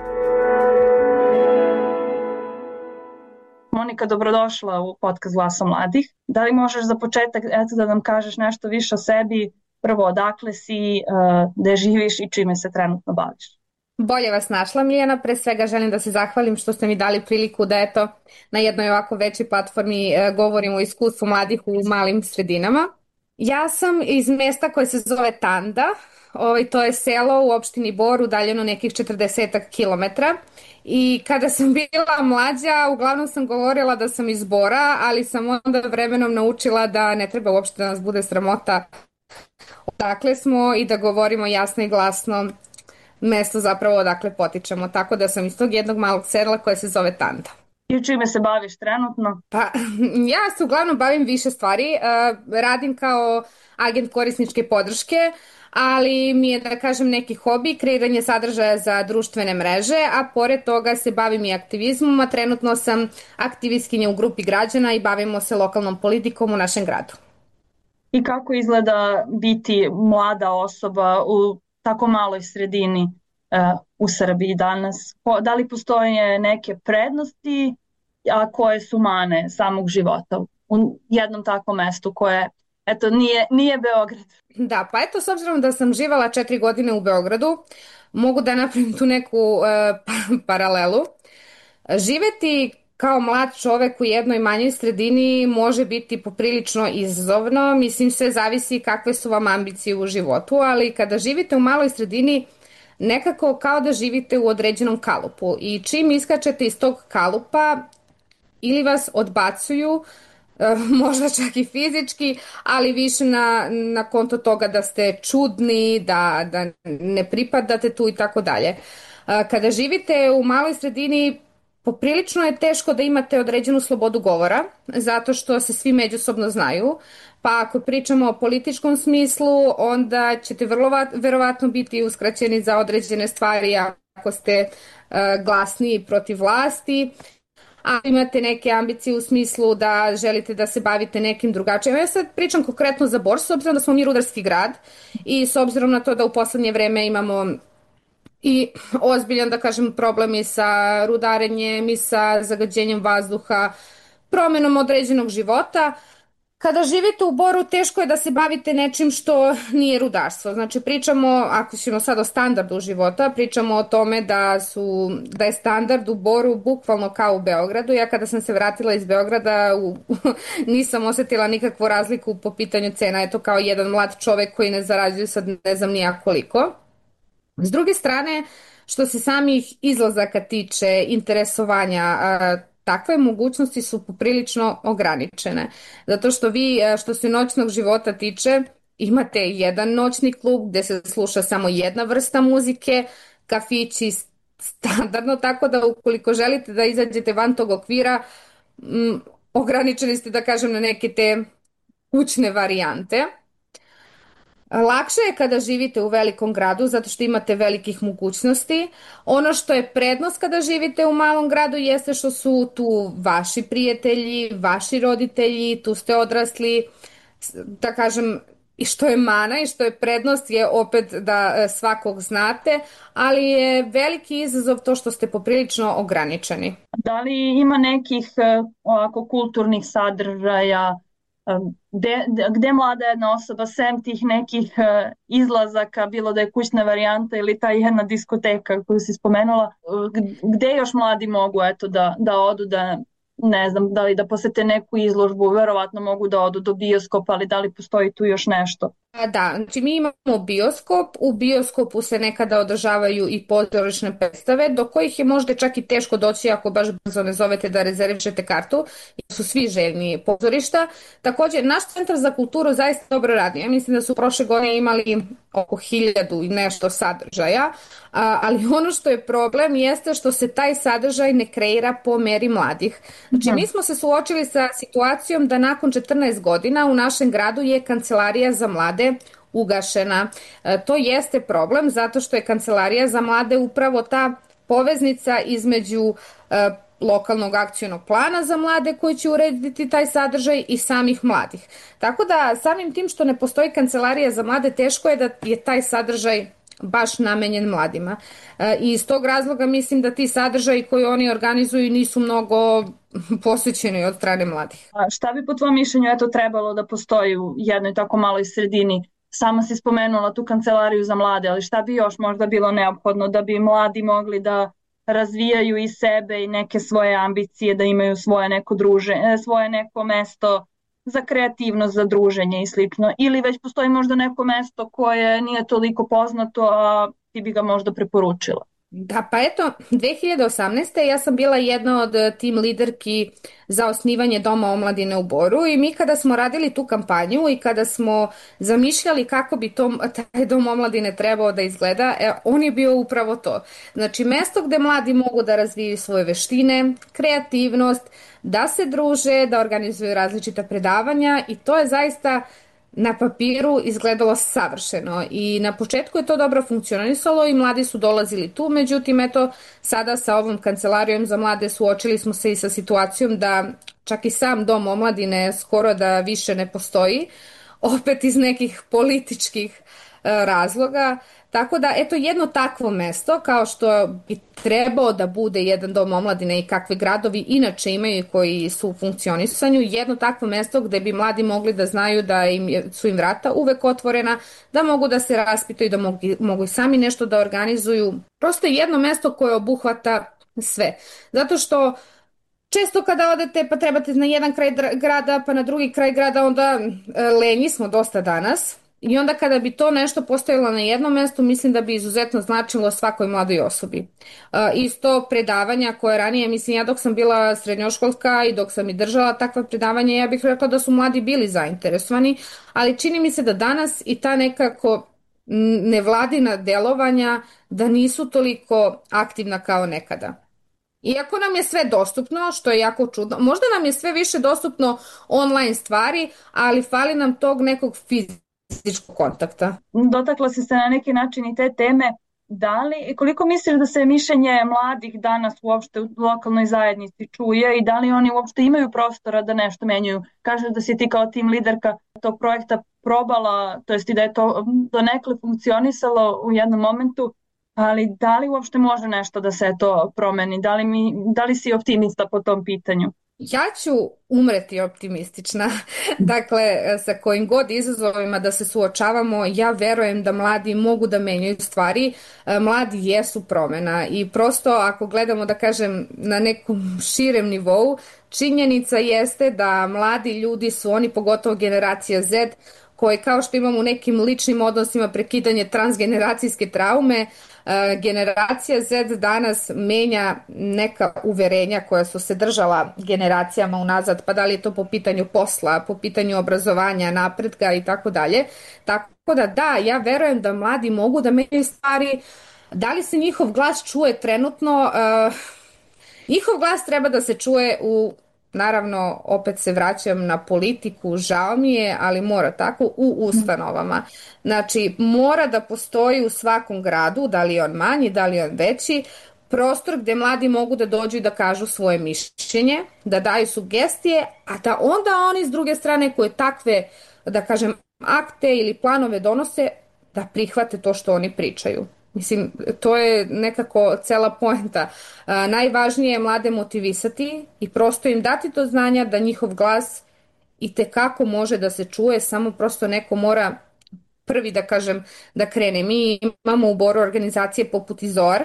Monika, dobrodošla u podcast Glasa mladih. Da li možeš za početak eto, da nam kažeš nešto više o sebi? Prvo, odakle si, gde živiš i čime se trenutno baviš? Bolje vas našla, Miljana. Pre svega želim da se zahvalim što ste mi dali priliku da eto, na jednoj ovako većoj platformi govorim o iskustvu mladih u malim sredinama. Ja sam iz mjesta koje se zove Tanda. Ovaj, to je selo u opštini Bor, udaljeno nekih četrdesetak kilometara. I kada sam bila mlađa, uglavnom sam govorila da sam iz Bora, ali sam onda vremenom naučila da ne treba uopšte da nas bude sramota odakle smo i da govorimo jasno i glasno mesto zapravo odakle potičemo. Tako da sam iz tog jednog malog sela koje se zove Tanda. I čime se baviš trenutno? Pa, ja se uglavnom bavim više stvari. Radim kao agent korisničke podrške, ali mi je, da kažem, neki hobi, kreiranje sadržaja za društvene mreže, a pored toga se bavim i aktivizmom, a trenutno sam aktivistkinja u grupi građana i bavimo se lokalnom politikom u našem gradu. I kako izgleda biti mlada osoba u tako maloj sredini uh, u Srbiji danas? Da li postoje neke prednosti, a koje su mane samog života u jednom takvom mestu koje, eto, nije, nije Beograd? Da, pa eto, s obzirom da sam živala četiri godine u Beogradu, mogu da napravim tu neku uh, paralelu. Živeti kao mlad čovek u jednoj manjoj sredini može biti poprilično izazovno, mislim sve zavisi kakve su vam ambicije u životu, ali kada živite u maloj sredini nekako kao da živite u određenom kalupu i čim iskačete iz tog kalupa ili vas odbacuju, možda čak i fizički, ali više na, na konto toga da ste čudni, da, da ne pripadate tu i tako dalje. Kada živite u maloj sredini poprilično je teško da imate određenu slobodu govora, zato što se svi međusobno znaju, pa ako pričamo o političkom smislu, onda ćete vrlo verovatno biti uskraćeni za određene stvari ako ste uh, glasni protiv vlasti, a imate neke ambicije u smislu da želite da se bavite nekim drugačijim. Ja sad pričam konkretno za Bor, s obzirom da smo mi rudarski grad i s obzirom na to da u poslednje vreme imamo i ozbiljan, da kažem, problem i sa rudarenjem i sa zagađenjem vazduha, promenom određenog života. Kada živite u Boru, teško je da se bavite nečim što nije rudarstvo. Znači, pričamo, ako ćemo sad o standardu života, pričamo o tome da, su, da je standard u Boru bukvalno kao u Beogradu. Ja kada sam se vratila iz Beograda, u, nisam osetila nikakvu razliku po pitanju cena. Eto, kao jedan mlad čovek koji ne zarađuje sad ne znam nija koliko. S druge strane, što se samih izlazaka tiče, interesovanja, takve mogućnosti su poprilično ograničene. Zato što vi, što se noćnog života tiče, imate jedan noćni klub gde se sluša samo jedna vrsta muzike, kafići standardno, tako da ukoliko želite da izađete van tog okvira, m, ograničeni ste, da kažem, na neke te kućne varijante. Lakše je kada živite u velikom gradu zato što imate velikih mogućnosti. Ono što je prednost kada živite u malom gradu jeste što su tu vaši prijatelji, vaši roditelji, tu ste odrasli, da kažem, i što je mana i što je prednost je opet da svakog znate, ali je veliki izazov to što ste poprilično ograničeni. Da li ima nekih ovako kulturnih sadržaja gde, gde mlada jedna osoba sem tih nekih izlazaka, bilo da je kućna varijanta ili ta jedna diskoteka koju si spomenula, gde još mladi mogu eto da, da odu, da ne znam, da li da posete neku izložbu, verovatno mogu da odu do bioskopa, ali da li postoji tu još nešto? Da, znači mi imamo bioskop, u bioskopu se nekada održavaju i pozorišne predstave, do kojih je možda čak i teško doći ako baš brzo ne zovete da rezervišete kartu, jer su svi željni pozorišta. Također, naš centar za kulturu zaista dobro radi. Ja mislim da su prošle godine imali oko hiljadu i nešto sadržaja, ali ono što je problem jeste što se taj sadržaj ne kreira po meri mladih. Znači, mi smo se suočili sa situacijom da nakon četrnaest godina u našem gradu je kancelarija za mlade ugašena. E, to jeste problem zato što je kancelarija za mlade upravo ta poveznica između e, lokalnog akcionog plana za mlade koji će urediti taj sadržaj i samih mladih. Tako da samim tim što ne postoji kancelarija za mlade, teško je da je taj sadržaj baš namenjen mladima. E, I iz tog razloga mislim da ti sadržaji koji oni organizuju nisu mnogo posvećeni od strane mladih. A šta bi po tvojom mišljenju eto trebalo da postoji u jednoj tako maloj sredini? Sama si spomenula tu kancelariju za mlade, ali šta bi još možda bilo neophodno da bi mladi mogli da razvijaju i sebe i neke svoje ambicije, da imaju svoje neko druženje, svoje neko mesto za kreativnost, za druženje i slično, ili već postoji možda neko mesto koje nije toliko poznato, a ti bi ga možda preporučila? Da, pa eto, dve hiljade osamnaeste. ja sam bila jedna od tim liderki za osnivanje Doma omladine u Boru i mi kada smo radili tu kampanju i kada smo zamišljali kako bi to, taj Dom omladine trebao da izgleda, e, on je bio upravo to. Znači, mesto gde mladi mogu da razviju svoje veštine, kreativnost, da se druže, da organizuju različita predavanja i to je zaista na papiru izgledalo savršeno i na početku je to dobro funkcionisalo i mladi su dolazili tu, međutim eto sada sa ovom kancelarijom za mlade suočili smo se i sa situacijom da čak i sam Dom omladine skoro da više ne postoji, opet iz nekih političkih razloga. Tako da, eto, jedno takvo mesto, kao što bi trebao da bude jedan dom omladine i kakve gradovi inače imaju koji su u funkcionisanju, jedno takvo mesto gde bi mladi mogli da znaju da im su im vrata uvek otvorena, da mogu da se raspitaju, da mogu, mogu sami nešto da organizuju. Prosto jedno mesto koje obuhvata sve. Zato što često kada odete pa trebate na jedan kraj grada pa na drugi kraj grada, onda lenji smo dosta danas. I onda kada bi to nešto postojalo na jednom mestu, mislim da bi izuzetno značilo svakoj mladoj osobi. Uh, isto predavanja koje ranije, mislim ja dok sam bila srednjoškolska i dok sam i držala takva predavanja, ja bih rekla da su mladi bili zainteresovani, ali čini mi se da danas i ta nekako nevladina delovanja da nisu toliko aktivna kao nekada. Iako nam je sve dostupno, što je jako čudno, možda nam je sve više dostupno online stvari, ali fali nam tog nekog fizičkog kontakta. Dotakla si se na neki način i te teme. Da li, koliko misliš da se mišljenje mladih danas uopšte u lokalnoj zajednici čuje i da li oni uopšte imaju prostora da nešto menjaju? Kažeš da si ti kao tim liderka tog projekta probala, to jest i da je to donekle funkcionisalo u jednom momentu, ali da li uopšte može nešto da se to promeni? Da li, mi, da li si optimista po tom pitanju? Ja ću umreti optimistična. Dakle, sa kojim god izazovima da se suočavamo, ja verujem da mladi mogu da menjaju stvari. Mladi jesu promena i prosto ako gledamo, da kažem, na nekom širem nivou, činjenica jeste da mladi ljudi su oni, pogotovo generacija Z, koji kao što imamo u nekim ličnim odnosima prekidanje transgeneracijske traume, generacija Z danas menja neka uverenja koja su se držala generacijama unazad, pa da li je to po pitanju posla, po pitanju obrazovanja, napretka i tako dalje. Tako da da, ja verujem da mladi mogu da menjaju stvari. Da li se njihov glas čuje trenutno? Uh, njihov glas treba da se čuje u, naravno, opet se vraćam na politiku, žao mi je, ali mora tako, u ustanovama. Znači, mora da postoji u svakom gradu, da li je on manji, da li je on veći, prostor gde mladi mogu da dođu i da kažu svoje mišljenje, da daju sugestije, a da onda oni s druge strane koje takve, da kažem, akte ili planove donose, da prihvate to što oni pričaju. Mislim, to je nekako cela poenta. A, najvažnije je mlade motivisati i prosto im dati do znanja da njihov glas i tekako može da se čuje, samo prosto neko mora prvi, da kažem, da krene. Mi imamo u Boru organizacije poput Izor,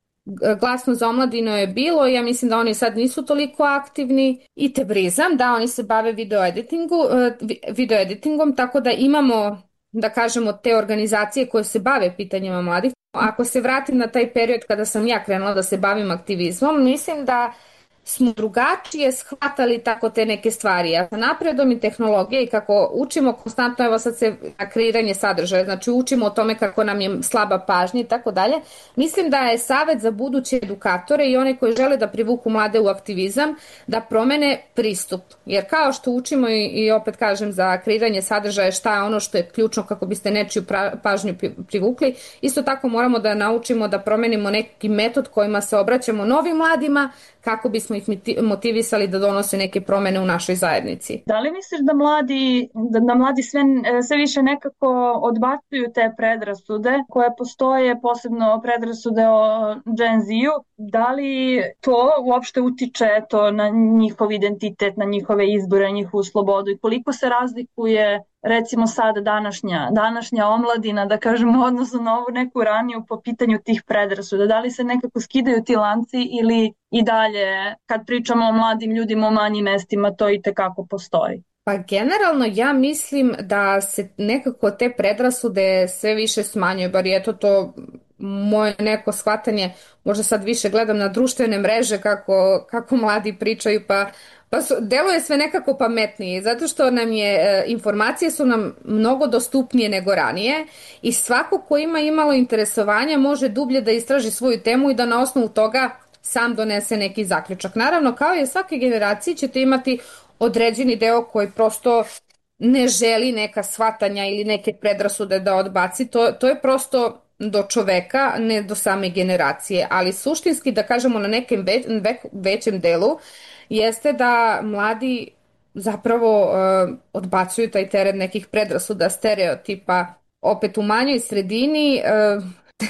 Glasno za omladinu je bilo, ja mislim da oni sad nisu toliko aktivni, i Tebrizam, da, oni se bave video editingu, video editingom, tako da imamo, da kažemo, te organizacije koje se bave pitanjima mladih. Ako se vratim na taj period kada sam ja krenula da se bavim aktivizmom, mislim da smo drugačije shvatali tako te neke stvari. A sa napredom i tehnologije i kako učimo konstantno, evo sad se na kreiranje sadržaja, znači učimo o tome kako nam je slaba pažnja i tako dalje, mislim da je savjet za buduće edukatore i one koji žele da privuku mlade u aktivizam da promene pristup. Jer kao što učimo i, i opet kažem za kreiranje sadržaja šta je ono što je ključno kako biste nečiju pra, pažnju privukli, isto tako moramo da naučimo da promenimo neki metod kojima se obraćamo novim mladima kako bismo ih motivisali da donose neke promene u našoj zajednici. Da li misliš da mladi, da, da mladi sve, sve više nekako odbacuju te predrasude koje postoje, posebno predrasude o Gen Z-u? Da li to uopšte utiče to na njihov identitet, na njihove izbore, njihovu slobodu i koliko se razlikuje recimo sad današnja, današnja omladina, da kažemo, odnosno na ovu neku raniju po pitanju tih predrasuda? Da li se nekako skidaju ti lanci ili i dalje, kad pričamo o mladim ljudima o manjim mestima, to i tekako postoji? Pa generalno ja mislim da se nekako te predrasude sve više smanjuju, bar je to to moje neko shvatanje, možda sad više gledam na društvene mreže kako, kako mladi pričaju, pa Pa su, deluje sve nekako pametnije, zato što nam je, e, informacije su nam mnogo dostupnije nego ranije i svako ko ima imalo interesovanja može dublje da istraži svoju temu i da na osnovu toga sam donese neki zaključak. Naravno, kao i svake generaciji ćete imati određeni deo koji prosto ne želi neka shvatanja ili neke predrasude da odbaci, to, to je prosto do čoveka, ne do same generacije, ali suštinski, da kažemo, na nekem ve, ve, većem delu jeste da mladi zapravo uh, odbacuju taj teret nekih predrasuda, stereotipa. Opet u manjoj sredini uh,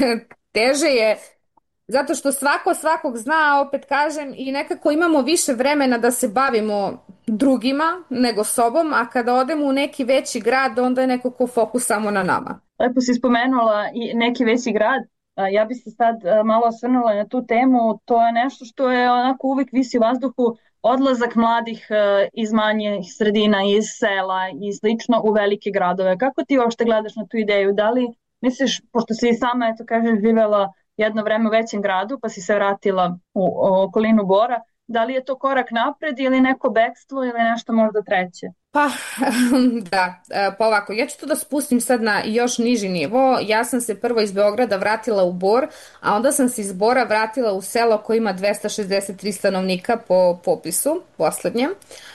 teže je, zato što svako svakog zna, a opet kažem, i nekako imamo više vremena da se bavimo drugima nego sobom, a kada odemo u neki veći grad, onda je nekako fokus samo na nama. Lepo si spomenula i neki veći grad. Ja bi se sad malo osvrnula na tu temu. To je nešto što je onako uvijek visi u vazduhu, odlazak mladih iz manjih sredina, iz sela i slično u velike gradove. Kako ti uopšte gledaš na tu ideju? Da li misliš, pošto si i sama, eto kažeš, živela jedno vreme u većem gradu pa si se vratila u, u okolinu Bora, da li je to korak napred ili neko bekstvo ili nešto možda treće? Pa, da, pa ovako, ja ću to da spustim sad na još niži nivo. Ja sam se prvo iz Beograda vratila u Bor, a onda sam se iz Bora vratila u selo koje ima dvesta šezdeset tri stanovnika po popisu poslednjem.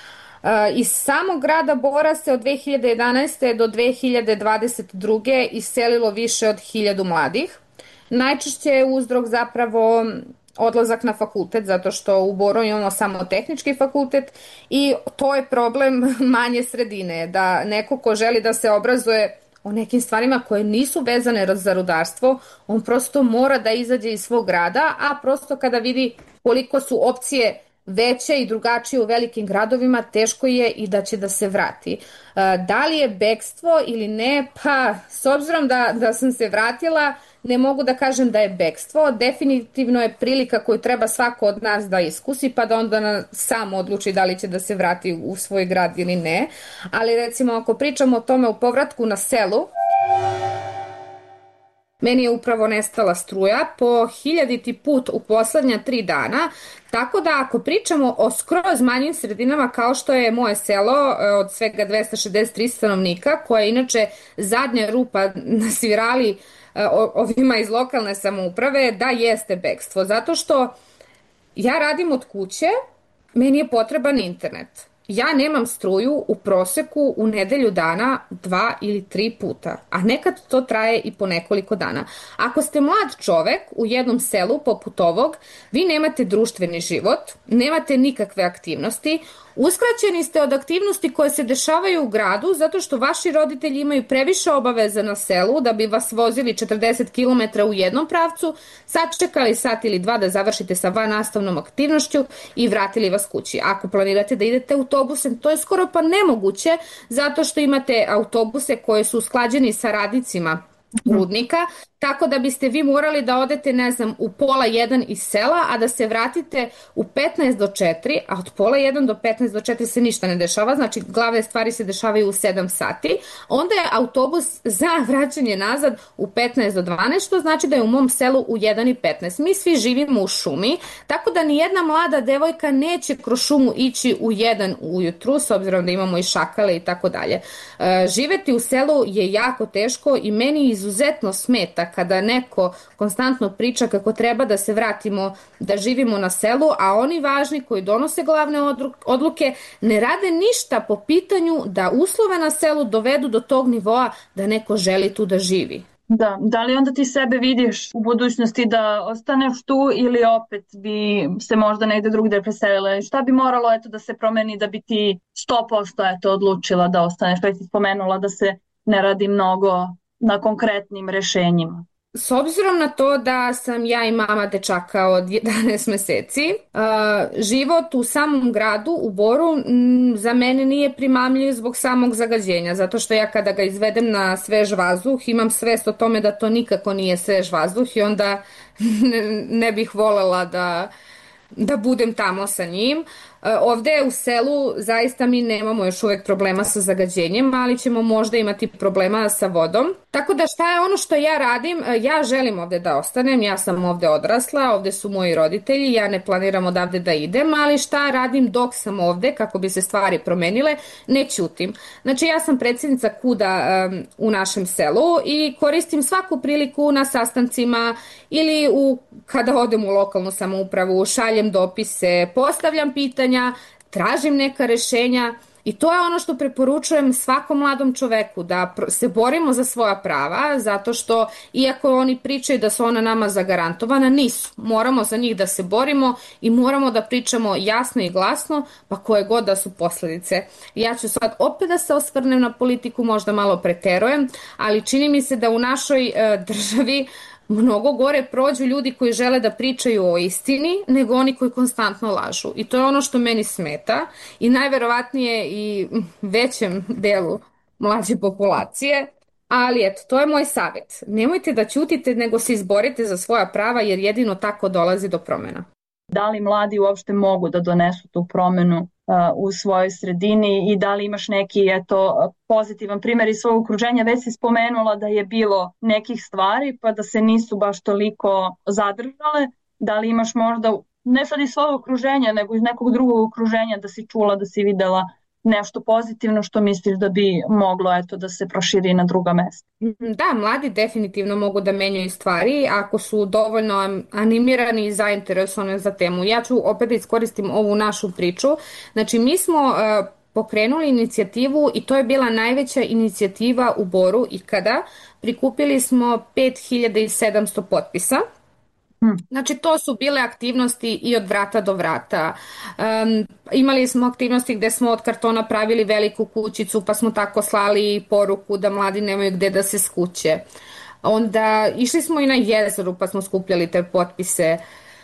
Iz samog grada Bora se od dve hiljade jedanaeste. do dve hiljade dvadeset druge. iselilo više od hiljadu mladih. Najčešće je uzrok zapravo odlazak na fakultet, zato što u Boru imamo samo tehnički fakultet i to je problem manje sredine, da neko ko želi da se obrazuje o nekim stvarima koje nisu vezane za rudarstvo, on prosto mora da izađe iz svog grada, a prosto kada vidi koliko su opcije veće i drugačije u velikim gradovima, teško je i da će da se vrati. Da li je bekstvo ili ne? Pa, s obzirom da, da sam se vratila, ne mogu da kažem da je bekstvo. Definitivno je prilika koju treba svako od nas da iskusi, pa da onda sam odluči da li će da se vrati u svoj grad ili ne. Ali recimo, ako pričamo o tome u povratku na selu, meni je upravo nestala struja po hiljaditi put u poslednja tri dana, tako da ako pričamo o skroz manjim sredinama kao što je moje selo od svega dvesta šezdeset tri stanovnika, koja je inače zadnja rupa na svirali ovima iz lokalne samouprave, da jeste bekstvo, zato što ja radim od kuće, meni je potreban internet. Ja nemam struju u proseku u nedelju dana dva ili tri puta, a nekad to traje i po nekoliko dana. Ako ste mlad čovek u jednom selu poput ovog, vi nemate društveni život, nemate nikakve aktivnosti, Uskraćeni ste od aktivnosti koje se dešavaju u gradu zato što vaši roditelji imaju previše obaveza na selu da bi vas vozili četrdeset kilometara u jednom pravcu, sačekali sat ili dva da završite sa vannastavnom aktivnošću i vratili vas kući. Ako planirate da idete autobusem, to je skoro pa nemoguće zato što imate autobuse koje su usklađeni sa radnicima rudnika, tako da biste vi morali da odete, ne znam, u pola jedan iz sela, a da se vratite u petnaest do četiri, a od pola jedan do petnaest do četiri se ništa ne dešava, znači glavne stvari se dešavaju u sedam sati, onda je autobus za vraćanje nazad u petnaest do dvanaest, što znači da je u mom selu u jedan i petnaest. Mi svi živimo u šumi, tako da ni jedna mlada devojka neće kroz šumu ići u jedan ujutru, s obzirom da imamo i šakale i tako dalje. Živeti u selu je jako teško i meni izuzetno smeta kada neko konstantno priča kako treba da se vratimo, da živimo na selu, a oni važni koji donose glavne odluke ne rade ništa po pitanju da uslove na selu dovedu do tog nivoa da neko želi tu da živi. Da, da li onda ti sebe vidiš u budućnosti da ostaneš tu ili opet bi se možda negde drugde preselila? Šta bi moralo eto da se promeni da bi ti sto posto eto odlučila da ostaneš? Već si spomenula da se ne radi mnogo na konkretnim rešenjima. S obzirom na to da sam ja i mama dečaka od jedanaest meseci, uh, život u samom gradu, u Boru, m, za mene nije primamljiv zbog samog zagađenja, zato što ja kada ga izvedem na svež vazduh, imam svest o tome da to nikako nije svež vazduh i onda ne, ne bih volela da, da budem tamo sa njim. Ovde u selu zaista mi nemamo još uvek problema sa zagađenjem, ali ćemo možda imati problema sa vodom. Tako da šta je ono što ja radim? Ja želim ovde da ostanem, ja sam ovde odrasla, ovde su moji roditelji, ja ne planiram odavde da idem, ali šta radim dok sam ovde kako bi se stvari promenile? Ne ćutim. Znači ja sam predsjednica KUD-a um, u našem selu i koristim svaku priliku na sastancima ili u, kada odem u lokalnu samoupravu, šaljem dopise, postavljam pitanja, tražim neka rešenja i to je ono što preporučujem svakom mladom čoveku, da se borimo za svoja prava, zato što iako oni pričaju da su ona nama zagarantovana, nisu. Moramo za njih da se borimo i moramo da pričamo jasno i glasno, pa koje god da su posledice. Ja ću sad opet da se osvrnem na politiku, možda malo preterujem, ali čini mi se da u našoj e, državi mnogo gore prođu ljudi koji žele da pričaju o istini nego oni koji konstantno lažu. I to je ono što meni smeta i najverovatnije i većem delu mlađe populacije. Ali eto, to je moj savjet. Nemojte da ćutite nego se izborite za svoja prava jer jedino tako dolazi do promena. Da li mladi uopšte mogu da donesu tu promenu uh, u svojoj sredini i da li imaš neki eto, pozitivan primjer iz svog okruženja? Već si spomenula da je bilo nekih stvari pa da se nisu baš toliko zadržale. Da li imaš možda, ne sad iz svog okruženja, nego iz nekog drugog okruženja da si čula, da si videla nešto pozitivno što misliš da bi moglo eto, da se proširi na druga mesta? Da, mladi definitivno mogu da menjaju stvari ako su dovoljno animirani i zainteresovani za temu. Ja ću opet da iskoristim ovu našu priču. Znači, mi smo uh, pokrenuli inicijativu i to je bila najveća inicijativa u Boru ikada. Prikupili smo pet hiljada sedamsto potpisa. Znači to su bile aktivnosti i od vrata do vrata. Um, imali smo aktivnosti gde smo od kartona pravili veliku kućicu pa smo tako slali poruku da mladi nemaju gde da se skuće. Onda išli smo i na jezeru pa smo skupljali te potpise.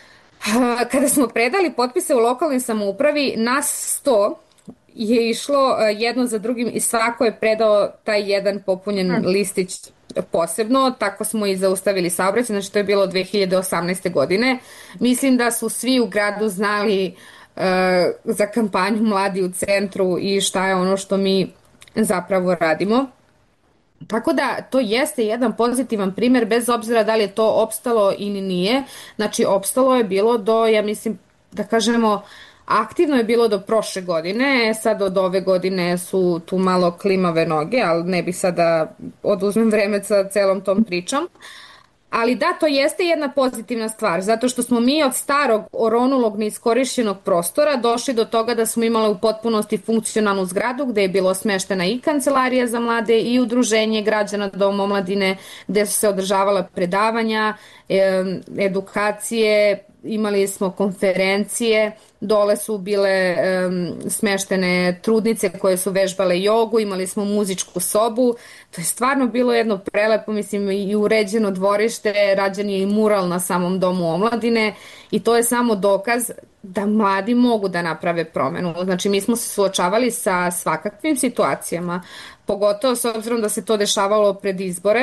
Kada smo predali potpise u lokalnoj samoupravi, nas sto je išlo jedno za drugim i svako je predao taj jedan popunjen hmm. listić posebno, tako smo i zaustavili saobraćaj, znači to je bilo dve hiljade osamnaeste. godine. Mislim da su svi u gradu znali uh, za kampanju Mladi u centru i šta je ono što mi zapravo radimo. Tako da to jeste jedan pozitivan primjer, bez obzira da li je to opstalo ili nije. Znači opstalo je bilo do, ja mislim, da kažemo, aktivno je bilo do prošle godine, sad od ove godine su tu malo klimave noge, ali ne bih sad da oduzmem vreme sa celom tom pričom. Ali da, to jeste jedna pozitivna stvar, zato što smo mi od starog oronulog neiskorišćenog prostora došli do toga da smo imali u potpunosti funkcionalnu zgradu gde je bilo smeštena i kancelarija za mlade i udruženje građana Dom omladine gde su se održavala predavanja, edukacije, imali smo konferencije, Dole su bile um, smeštene trudnice koje su vežbale jogu, imali smo muzičku sobu. To je stvarno bilo jedno prelepo, mislim, i uređeno dvorište, rađen je i mural na samom domu omladine i to je samo dokaz da mladi mogu da naprave promenu. Znači, mi smo se suočavali sa svakakvim situacijama, pogotovo s obzirom da se to dešavalo pred izbore,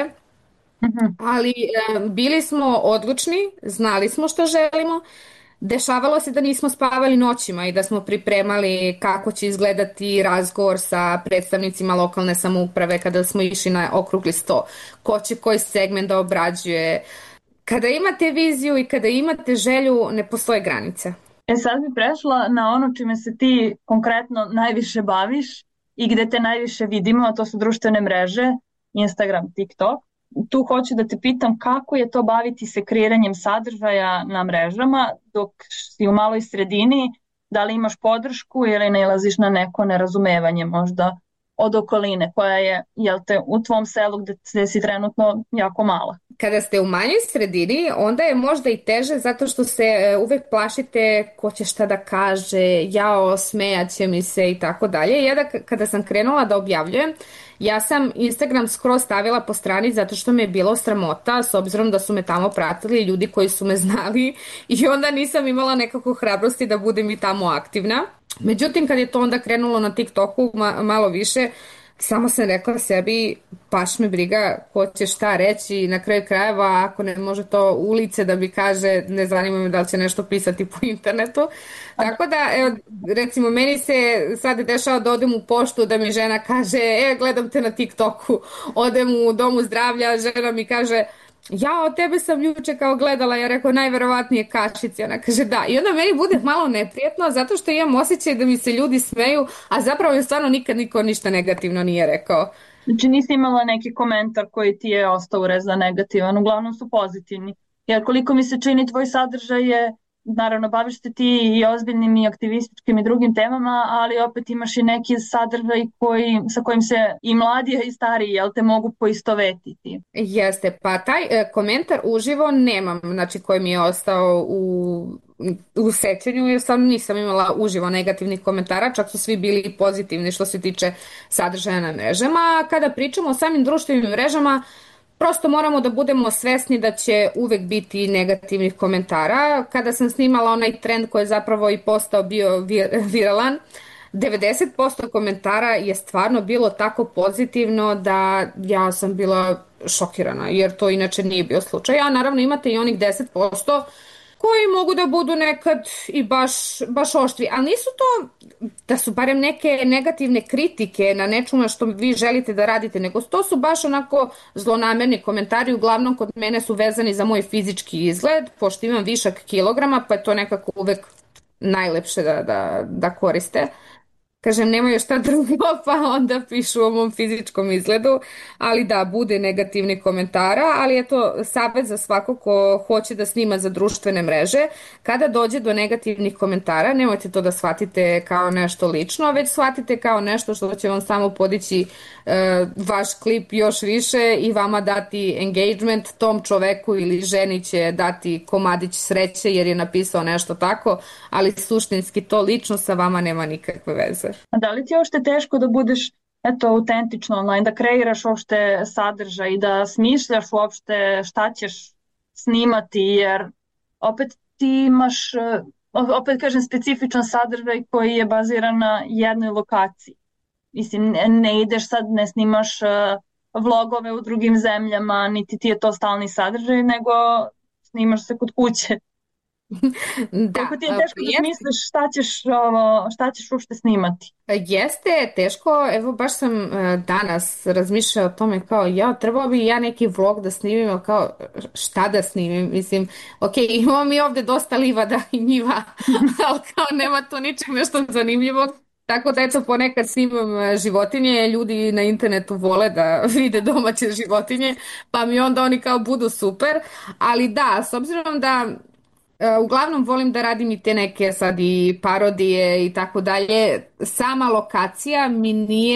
ali e, bili smo odlučni, znali smo što želimo. Dešavalo se da nismo spavali noćima i da smo pripremali kako će izgledati razgovor sa predstavnicima lokalne samouprave kada smo išli na okrugli sto, ko će koji segment da obrađuje. Kada imate viziju i kada imate želju, ne postoje granice. E sad bi prešla na ono čime se ti konkretno najviše baviš i gde te najviše vidimo, a to su društvene mreže, Instagram, TikTok. Tu hoću da te pitam kako je to baviti se kreiranjem sadržaja na mrežama dok si u maloj sredini, da li imaš podršku ili nailaziš na neko nerazumevanje možda od okoline koja je, jel te, u tvom selu gde, gde si trenutno jako mala. Kada ste u manjoj sredini, onda je možda i teže zato što se uvek plašite ko će šta da kaže, jao, smejaće mi se i tako dalje. Ja da kada sam krenula da objavljujem, ja sam Instagram skroz stavila po strani zato što me je bilo sramota s obzirom da su me tamo pratili ljudi koji su me znali i onda nisam imala nekako hrabrosti da budem i tamo aktivna. Međutim, kad je to onda krenulo na TikToku ma- malo više, samo sam rekla sebi, baš me briga ko će šta reći, na kraju krajeva ako ne može to ulice da mi kaže, ne zanima me da li će nešto pisati po internetu. Tako da, evo, recimo, meni se sad dešava da odem u poštu da mi žena kaže, e, gledam te na TikToku, odem u domu zdravlja, žena mi kaže, ja od tebe sam juče kao gledala, ja rekao najverovatnije kašici, ona kaže da, i onda meni bude malo neprijetno zato što imam osjećaj da mi se ljudi smeju, a zapravo je stvarno nikad niko ništa negativno nije rekao. Znači nisi imala neki komentar koji ti je ostao urezan negativan, uglavnom su pozitivni, jer koliko mi se čini tvoj sadržaj je, naravno baviš se ti i ozbiljnim i aktivističkim i drugim temama, ali opet imaš i neki sadržaj koji, sa kojim se i mladi i stariji, jel te, mogu poistovetiti. Jeste, pa taj e, komentar uživo nemam, znači koji mi je ostao u, u sećanju, jer sam nisam imala uživo negativnih komentara, čak su svi bili pozitivni što se tiče sadržaja na mrežama. Kada pričamo o samim društvenim mrežama, prosto moramo da budemo svesni da će uvek biti negativnih komentara. Kada sam snimala onaj trend koji je zapravo i postao bio viralan, devedeset posto komentara je stvarno bilo tako pozitivno da ja sam bila šokirana, jer to inače nije bio slučaj. A naravno imate i onih deset posto koji mogu da budu nekad i baš, baš oštri, ali nisu to da su barem neke negativne kritike na nečemu što vi želite da radite, nego to su baš onako zlonamerni komentari, uglavnom kod mene su vezani za moj fizički izgled, pošto imam višak kilograma, pa je to nekako uvek najlepše da, da, da koriste. Kažem, nemaju šta drugo, pa onda pišu o mom fizičkom izgledu, ali da, bude negativni komentara, ali je to savjet za svako ko hoće da snima za društvene mreže. Kada dođe do negativnih komentara, nemojte to da shvatite kao nešto lično, već shvatite kao nešto što će vam samo podići e, vaš klip još više i vama dati engagement, tom čoveku ili ženi će dati komadić sreće jer je napisao nešto tako, ali suštinski to lično sa vama nema nikakve veze. A da li ti je uopšte teško da budeš eto, autentično online, da kreiraš uopšte sadržaj i da smišljaš uopšte šta ćeš snimati, jer opet ti imaš, opet kažem, specifičan sadržaj koji je baziran na jednoj lokaciji. Mislim, ne, ne ideš sad, ne snimaš vlogove u drugim zemljama, niti ti je to stalni sadržaj, nego snimaš se kod kuće. Da, kako ti je teško da misliš šta ćeš, ovo, šta ćeš uopšte snimati? Jeste teško, evo baš sam danas razmišljala o tome kao ja, trebao bi ja neki vlog da snimim, kao šta da snimim, mislim, ok, imamo mi ovde dosta livada i njiva, ali kao nema to ničeg nešto zanimljivog. Tako da eto ponekad snimam životinje, ljudi na internetu vole da vide domaće životinje, pa mi onda oni kao budu super, ali da, s obzirom da uglavnom volim da radim i te neke sad i parodije i tako dalje. Sama lokacija mi nije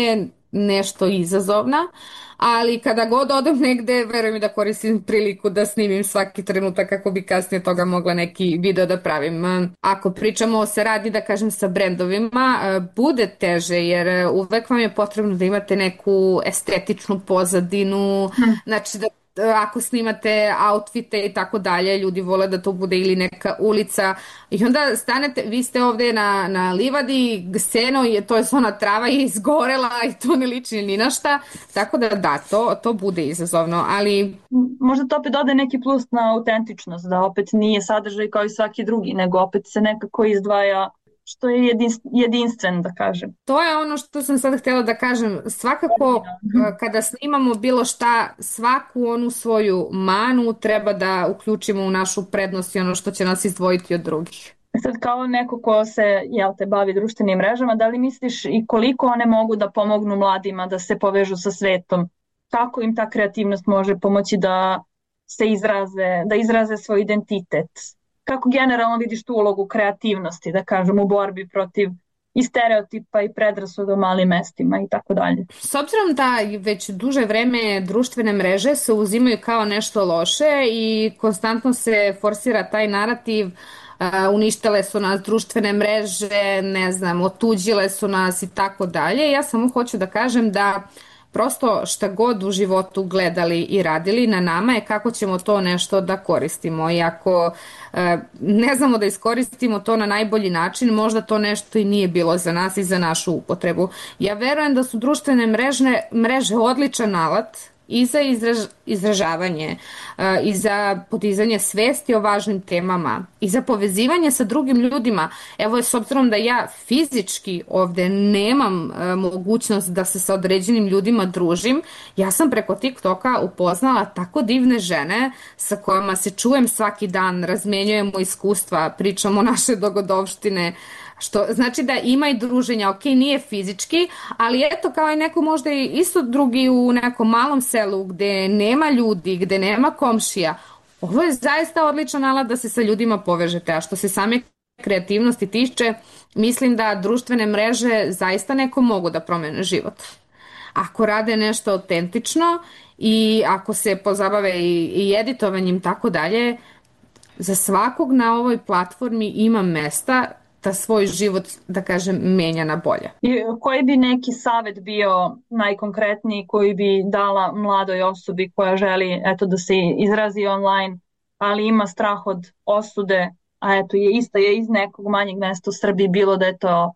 nešto izazovna, ali kada god odem negde, verujem mi da koristim priliku da snimim svaki trenutak kako bi kasnije toga mogla neki video da pravim. Ako pričamo o saradnji, da kažem, sa brendovima, bude teže jer uvek vam je potrebno da imate neku estetičnu pozadinu, hmm. znači da ako snimate outfite i tako dalje, ljudi vole da to bude ili neka ulica i onda stanete, vi ste ovde na, na livadi, seno, to je ona trava je izgorela i to ne liči ni na šta, tako da da, to, to bude izazovno, ali... Možda to opet dode neki plus na autentičnost, da opet nije sadržaj kao i svaki drugi, nego opet se nekako izdvaja što je jedinstven, da kažem. To je ono što sam sad htjela da kažem. Svakako, kada snimamo bilo šta, svaku onu svoju manu treba da uključimo u našu prednost i ono što će nas izdvojiti od drugih. Sad kao neko ko se, jel te, bavi društvenim mrežama, da li misliš i koliko one mogu da pomognu mladima da se povežu sa svetom? Kako im ta kreativnost može pomoći da se izraze, da izraze svoj identitet? Kako generalno vidiš tu ulogu kreativnosti, da kažem, u borbi protiv i stereotipa i predrasuda u malim mestima i tako dalje? S obzirom da već duže vreme društvene mreže se uzimaju kao nešto loše i konstantno se forsira taj narativ, uh, uništile su nas društvene mreže, ne znam, otuđile su nas i tako dalje, ja samo hoću da kažem da prosto šta god u životu gledali i radili, na nama je kako ćemo to nešto da koristimo i ako e, ne znamo da iskoristimo to na najbolji način, možda to nešto i nije bilo za nas i za našu upotrebu. Ja verujem da su društvene mrežne, mreže odličan alat i za izraž, izražavanje, i za podizanje svesti o važnim temama, i za povezivanje sa drugim ljudima. Evo, s obzirom da ja fizički ovde nemam mogućnost da se sa određenim ljudima družim, ja sam preko TikToka upoznala tako divne žene sa kojima se čujem svaki dan, razmenjujemo iskustva, pričamo naše dogodovštine, što znači da ima i druženja, ok, nije fizički, ali eto kao i neko možda i isto drugi u nekom malom selu gde nema ljudi, gde nema komšija. Ovo je zaista odličan alat da se sa ljudima povežete, a što se same kreativnosti tiče, mislim da društvene mreže zaista neko mogu da promene život. Ako rade nešto autentično i ako se pozabave i, i editovanjem tako dalje, za svakog na ovoj platformi ima mesta da svoj život, da kažem, menja na bolje. I koji bi neki savjet bio najkonkretniji koji bi dala mladoj osobi koja želi eto da se izrazi online, ali ima strah od osude, a eto je isto je iz nekog manjeg mesta u Srbiji, bilo da je to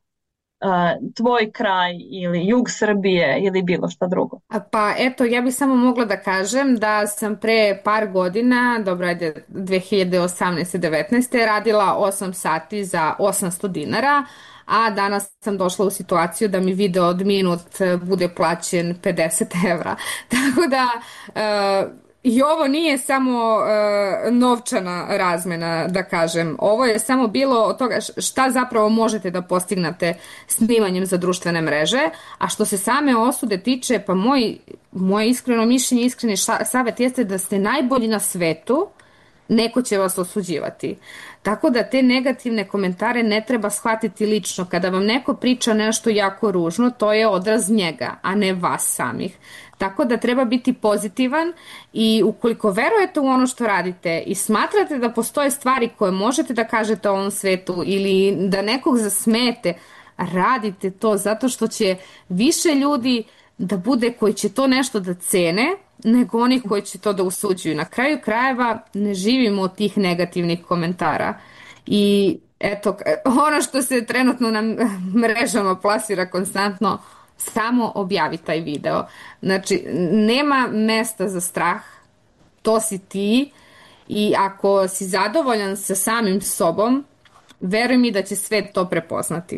uh, tvoj kraj ili jug Srbije ili bilo šta drugo? Pa eto, ja bih samo mogla da kažem da sam pre par godina, dobro ajde dve hiljade osamnaeste devetnaeste radila osam sati za osamsto dinara, a danas sam došla u situaciju da mi video od minut bude plaćen pedeset evra. Tako da uh, i ovo nije samo uh, novčana razmena, da kažem. Ovo je samo bilo od toga šta zapravo možete da postignete snimanjem za društvene mreže, a što se same osude tiče, pa moj, moje iskreno mišljenje, iskreni savjet jeste da ste najbolji na svetu, neko će vas osuđivati. Tako da te negativne komentare ne treba shvatiti lično. Kada vam neko priča nešto jako ružno, to je odraz njega, a ne vas samih. Tako da treba biti pozitivan i ukoliko verujete u ono što radite i smatrate da postoje stvari koje možete da kažete o ovom svetu ili da nekog zasmete, radite to zato što će više ljudi da bude koji će to nešto da cene nego oni koji će to da usuđuju. Na kraju krajeva ne živimo od tih negativnih komentara i eto, ono što se trenutno na mrežama plasira konstantno, samo objavi taj video. Znači, nema mesta za strah, to si ti i ako si zadovoljan sa samim sobom, veruj mi da će svet to prepoznati.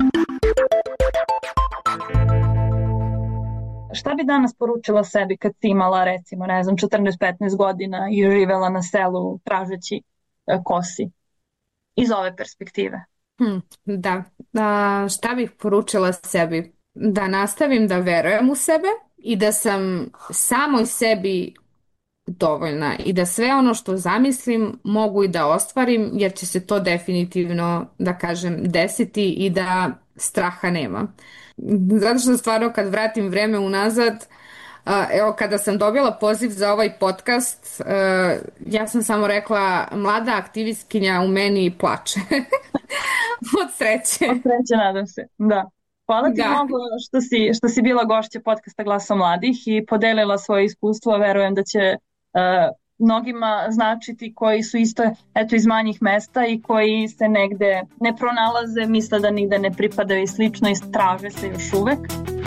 Šta bi danas poručila sebi kad si imala recimo, ne znam, četrnaest petnaest godina i živela na selu tražeći kosi iz ove perspektive? Hmm, da, A, šta bih poručila sebi? Da nastavim da verujem u sebe i da sam samoj sebi dovoljna i da sve ono što zamislim mogu i da ostvarim jer će se to definitivno, da kažem, desiti i da straha nema. Zato što stvarno kad vratim vreme unazad, evo kada sam dobila poziv za ovaj podcast, ja sam samo rekla mlada aktivistkinja u meni plače. Od sreće. Od sreće, nadam se, da. Hvala ti da. mnogo što si, što si bila gošća podcasta Glasom mladih i podelila svoje iskustvo. Verujem da će uh, mnogima značiti koji su isto eto, iz manjih mesta i koji se negde ne pronalaze, misle da nigde ne pripadaju i slično i traže se još uvek.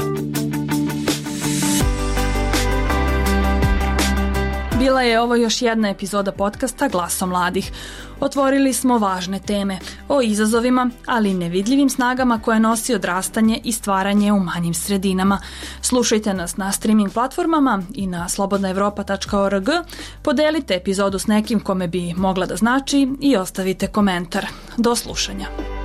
Bila je ovo još jedna epizoda podcasta Glasom mladih. Otvorili smo važne teme o izazovima, ali i nevidljivim snagama koje nosi odrastanje i stvaranje u manjim sredinama. Slušajte nas na streaming platformama i na slobodna evropa tačka org. Podelite epizodu s nekim kome bi mogla da znači i ostavite komentar. Do slušanja.